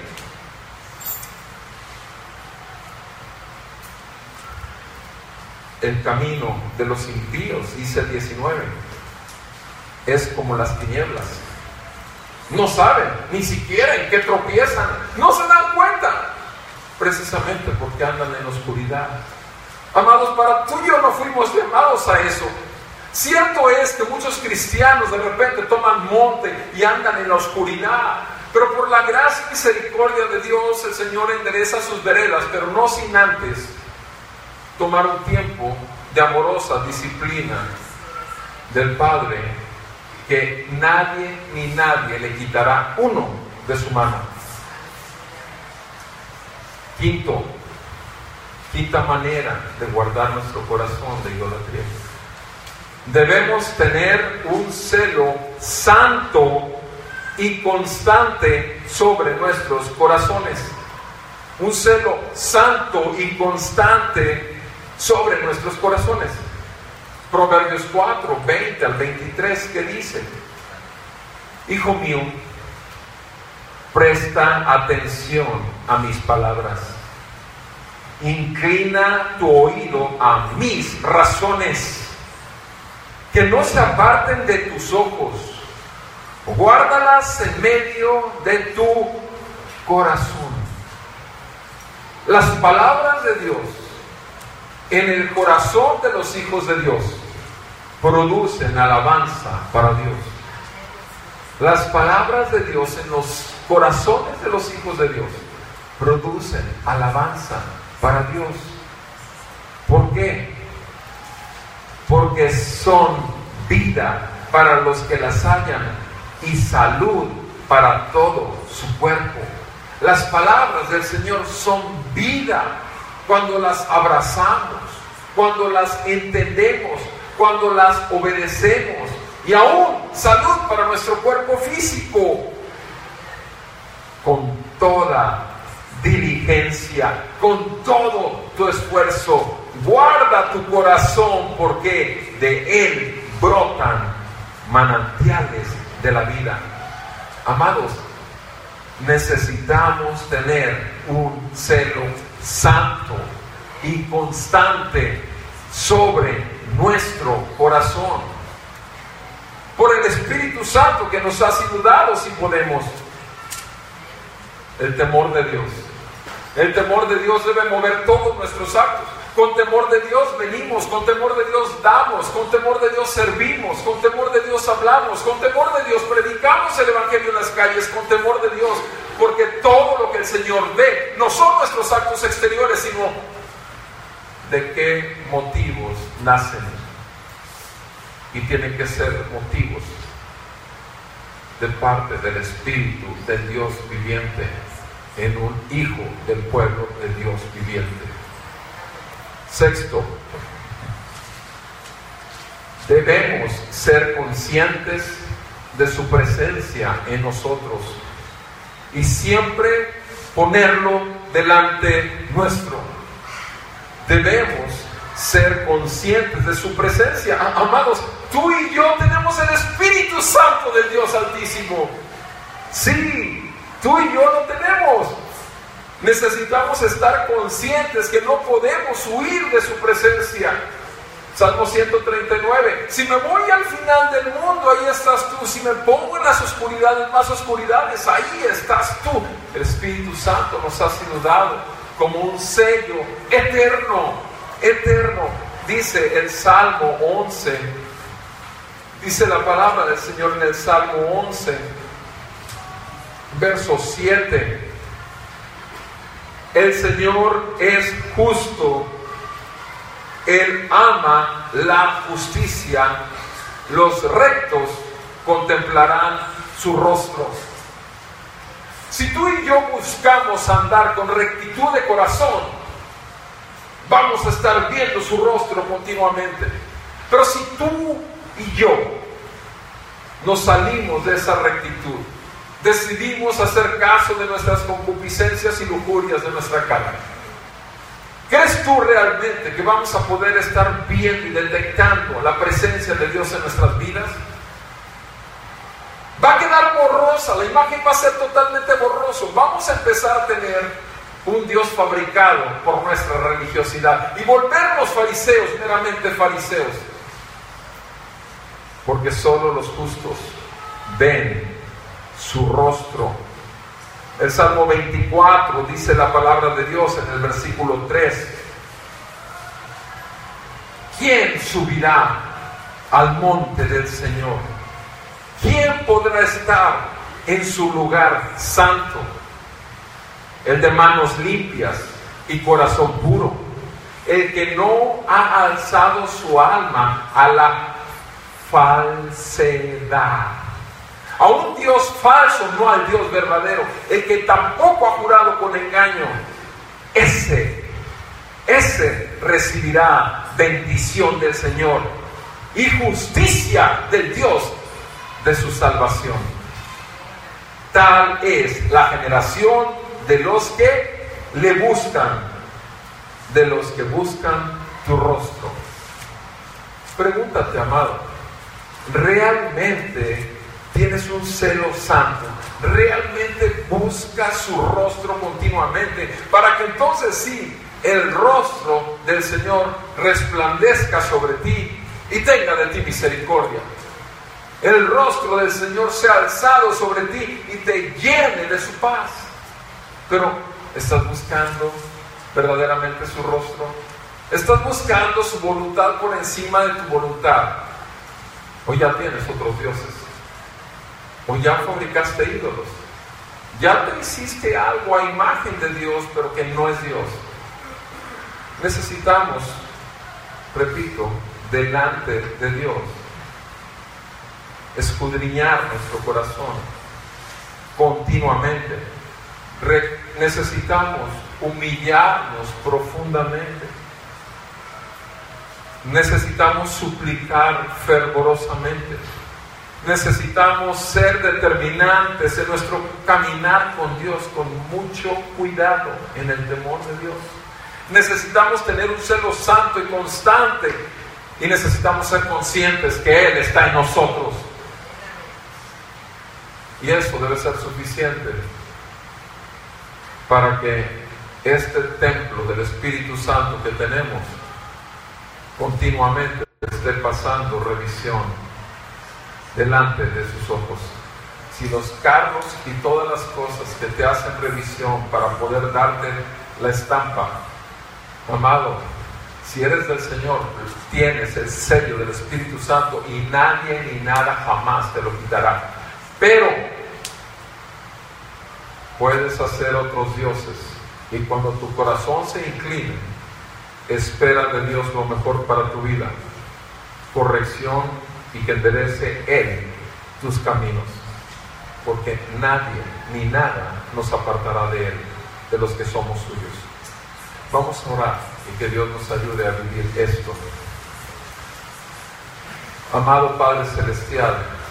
El camino de los impíos, dice el 19, es como las tinieblas. No saben ni siquiera en qué tropiezan, no se dan cuenta, precisamente porque andan en la oscuridad. Amados, para tú y yo no fuimos llamados a eso. Cierto es que muchos cristianos de repente toman monte y andan en la oscuridad, pero por la gracia y misericordia de Dios el Señor endereza sus veredas, pero no sin antes tomar un tiempo de amorosa disciplina del Padre, que nadie ni nadie le quitará uno de su mano. Quinta manera de guardar nuestro corazón de idolatría. Debemos tener un celo santo y constante sobre nuestros corazones. Un celo santo y constante sobre nuestros corazones. Proverbios 4, 20 al 23, que dice: Hijo mío, presta atención a mis palabras. Inclina tu oído a mis razones, que no se aparten de tus ojos. Guárdalas en medio de tu corazón. Las palabras de Dios en el corazón de los hijos de Dios producen alabanza para Dios. Las palabras de Dios en los corazones de los hijos de Dios producen alabanza para Dios. ¿Por qué? Porque son vida para los que las hallan y salud para todo su cuerpo. Las palabras del Señor son vida cuando las abrazamos, cuando las entendemos, cuando las obedecemos, y aún salud para nuestro cuerpo físico. Con toda diligencia, con todo tu esfuerzo, guarda tu corazón, porque de él brotan manantiales de la vida. Amados, necesitamos tener un celo santo y constante sobre nuestro corazón, por el Espíritu Santo que nos ha sido dado, si podemos. El temor de Dios. El temor de Dios debe mover todos nuestros actos. Con temor de Dios venimos, con temor de Dios damos, con temor de Dios servimos, con temor de Dios hablamos, con temor de Dios predicamos el Evangelio en las calles, con temor de Dios, porque todo lo que el Señor ve no son nuestros actos exteriores, sino de qué motivos nacen. Y tienen que ser motivos de parte del Espíritu del Dios viviente en un hijo del pueblo de Dios viviente. Sexto, debemos ser conscientes de su presencia en nosotros y siempre ponerlo delante nuestro. Debemos ser conscientes de su presencia. Amados, tú y yo tenemos el Espíritu Santo del Dios Altísimo. Sí, tú y yo lo tenemos. Necesitamos estar conscientes que no podemos huir de su presencia. Salmo 139: si me voy al final del mundo, ahí estás tú. Si me pongo en las oscuridades, más oscuridades, ahí estás tú. El Espíritu Santo nos ha sido dado como un sello eterno, eterno. Dice el Salmo 11, dice la palabra del Señor en el Salmo 11, verso 7: el Señor es justo, Él ama la justicia, los rectos contemplarán su rostro. Si tú y yo buscamos andar con rectitud de corazón, vamos a estar viendo su rostro continuamente. Pero si tú y yo nos salimos de esa rectitud, decidimos hacer caso de nuestras concupiscencias y lujurias de nuestra carne, ¿crees tú realmente que vamos a poder estar viendo y detectando la presencia de Dios en nuestras vidas? Va a quedar borrosa, la imagen va a ser totalmente borrosa. Vamos a empezar a tener un Dios fabricado por nuestra religiosidad y volvernos fariseos, meramente fariseos. Porque solo los justos ven su rostro. El Salmo 24 dice la palabra de Dios en el versículo 3. ¿Quién subirá al monte del Señor? ¿Quién podrá estar en su lugar santo? El de manos limpias y corazón puro, el que no ha alzado su alma a la falsedad. A un Dios falso, no al Dios verdadero. El que tampoco ha jurado con engaño, ese recibirá bendición del Señor y justicia del Dios de su salvación. Tal es la generación de los que le buscan, de los que buscan tu rostro. Pregúntate, amado, ¿realmente tienes un celo santo? ¿Realmente buscas su rostro continuamente? Para que entonces sí, el rostro del Señor resplandezca sobre ti y tenga de ti misericordia. El rostro del Señor sea alzado sobre ti y te llene de su paz. Pero, ¿estás buscando verdaderamente su rostro? ¿Estás buscando su voluntad por encima de tu voluntad? ¿O ya tienes otros dioses? ¿O ya fabricaste ídolos? ¿Ya te hiciste algo a imagen de Dios, pero que no es Dios? Necesitamos, repito, delante de Dios, escudriñar nuestro corazón continuamente. Necesitamos humillarnos profundamente. Necesitamos suplicar fervorosamente. Necesitamos ser determinantes en nuestro caminar con Dios, con mucho cuidado, en el temor de Dios. Necesitamos tener un celo santo y constante, y necesitamos ser conscientes que Él está en nosotros. Y eso debe ser suficiente para que este templo del Espíritu Santo que tenemos continuamente esté pasando revisión delante de sus ojos. Si los cargos y todas las cosas que te hacen revisión para poder darte la estampa, amado, si eres del Señor, pues tienes el sello del Espíritu Santo y nadie ni nada jamás te lo quitará. Pero puedes hacer otros dioses, y cuando tu corazón se incline, espera de Dios lo mejor para tu vida, corrección, y que enderece Él tus caminos, porque nadie ni nada nos apartará de Él, de los que somos suyos. Vamos a orar y que Dios nos ayude a vivir esto. Amado Padre Celestial,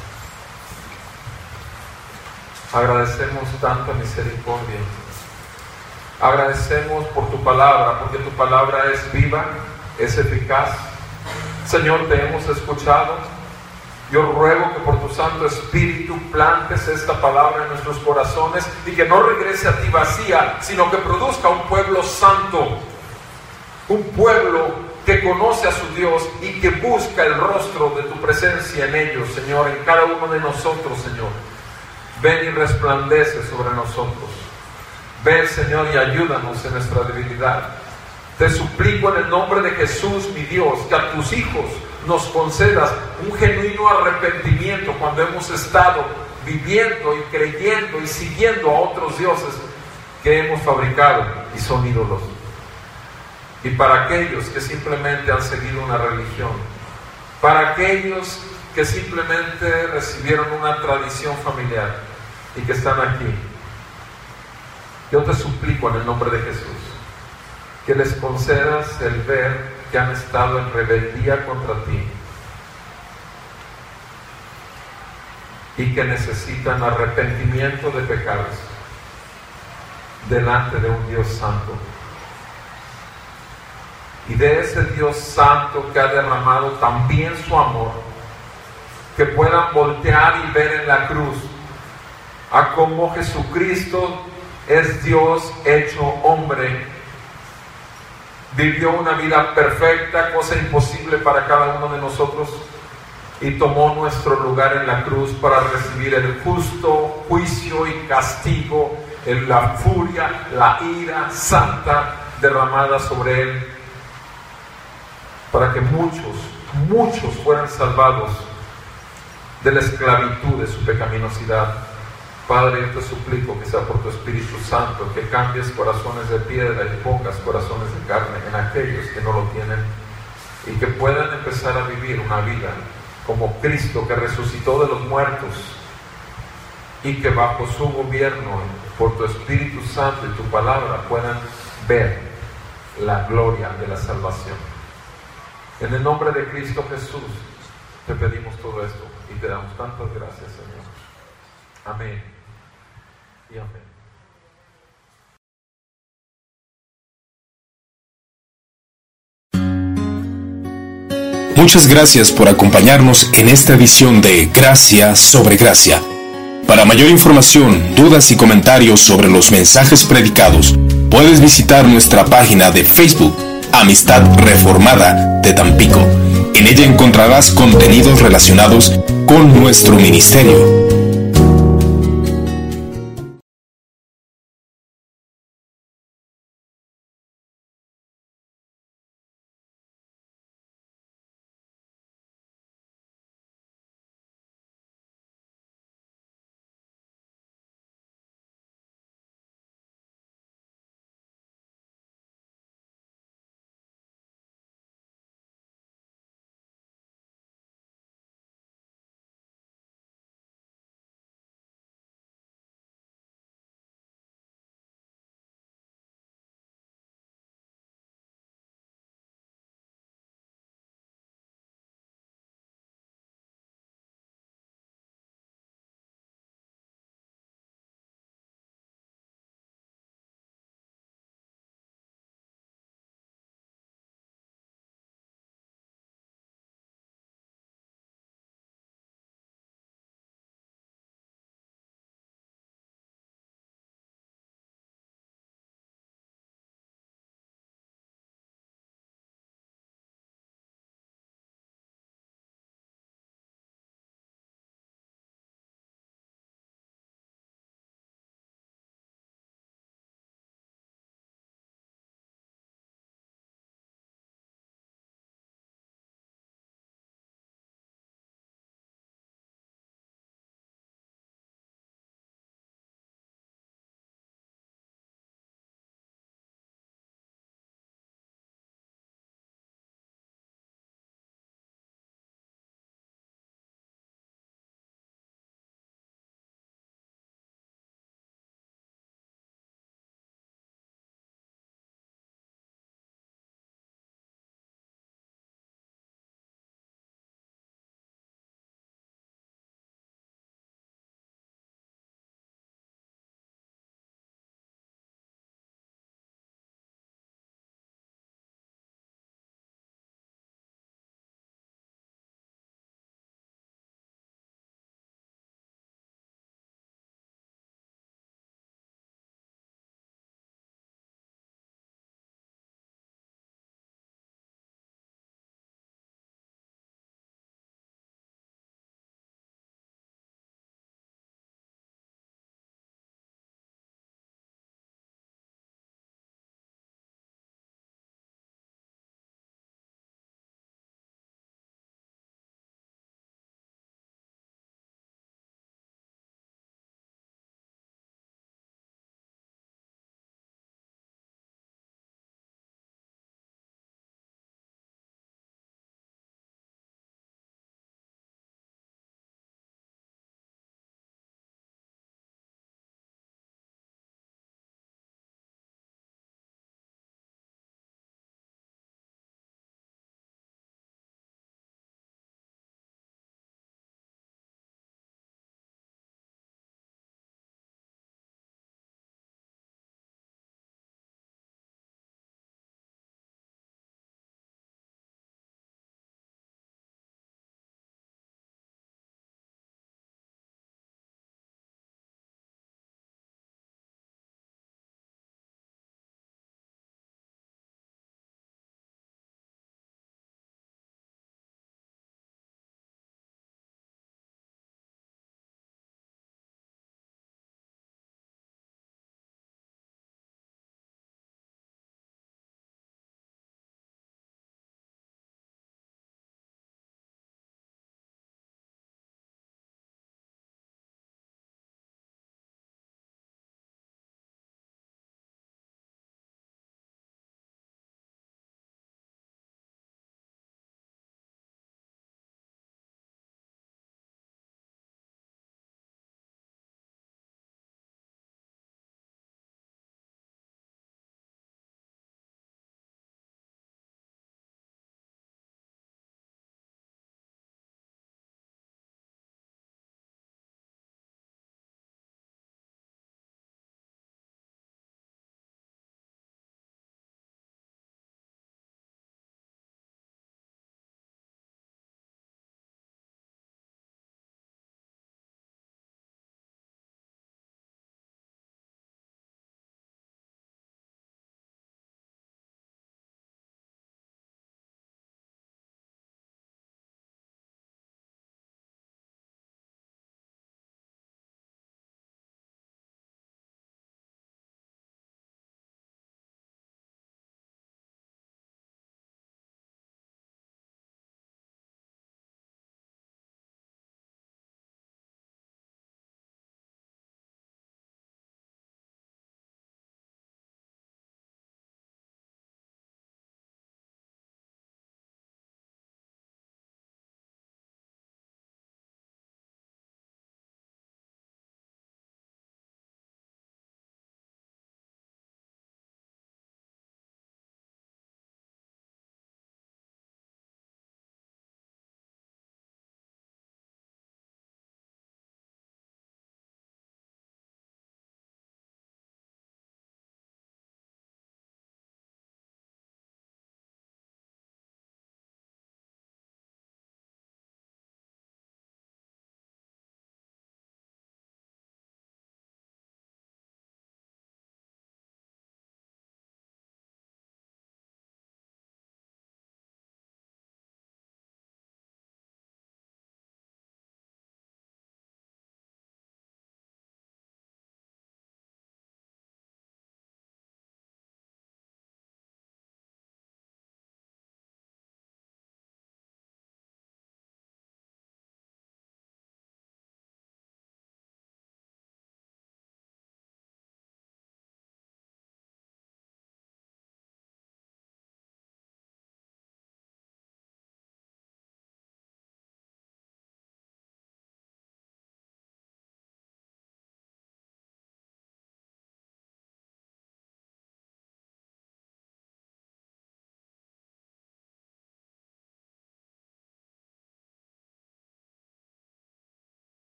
agradecemos tanta misericordia. Agradecemos por tu palabra, porque tu palabra es viva, es eficaz. Señor, te hemos escuchado. Yo ruego que por tu Santo Espíritu plantes esta palabra en nuestros corazones y que no regrese a ti vacía, sino que produzca un pueblo santo, un pueblo que conoce a su Dios y que busca el rostro de tu presencia en ellos, Señor, en cada uno de nosotros, Señor. Ven y resplandece sobre nosotros. Ven, Señor, y ayúdanos en nuestra debilidad. Te suplico en el nombre de Jesús, mi Dios, que a tus hijos nos concedas un genuino arrepentimiento cuando hemos estado viviendo y creyendo y siguiendo a otros dioses que hemos fabricado y son ídolos. Y para aquellos que simplemente han seguido una religión, para aquellos que simplemente recibieron una tradición familiar y que están aquí, Yo te suplico en el nombre de Jesús que les concedas el ver que han estado en rebeldía contra ti y que necesitan arrepentimiento de pecados delante de un Dios santo. Y de ese Dios santo que ha derramado también su amor, que puedan voltear y ver en la cruz a cómo Jesucristo es Dios hecho hombre, vivió una vida perfecta, cosa imposible para cada uno de nosotros, y tomó nuestro lugar en la cruz para recibir el justo juicio y castigo, la furia, la ira santa derramada sobre él, para que muchos fueran salvados de la esclavitud de su pecaminosidad. Padre, yo te suplico que sea por tu Espíritu Santo, que cambies corazones de piedra y pongas corazones de carne en aquellos que no lo tienen, y que puedan empezar a vivir una vida como Cristo, que resucitó de los muertos, y que bajo su gobierno, por tu Espíritu Santo y tu palabra, puedan ver la gloria de la salvación. En el nombre de Cristo Jesús te pedimos todo esto y te damos tantas gracias, Señor. Amén y amén. Muchas gracias por acompañarnos en esta edición de Gracia sobre Gracia. Para mayor información, dudas y comentarios sobre los mensajes predicados, puedes visitar nuestra página de Facebook, Amistad Reformada de Tampico. En ella encontrarás contenidos relacionados con nuestro ministerio.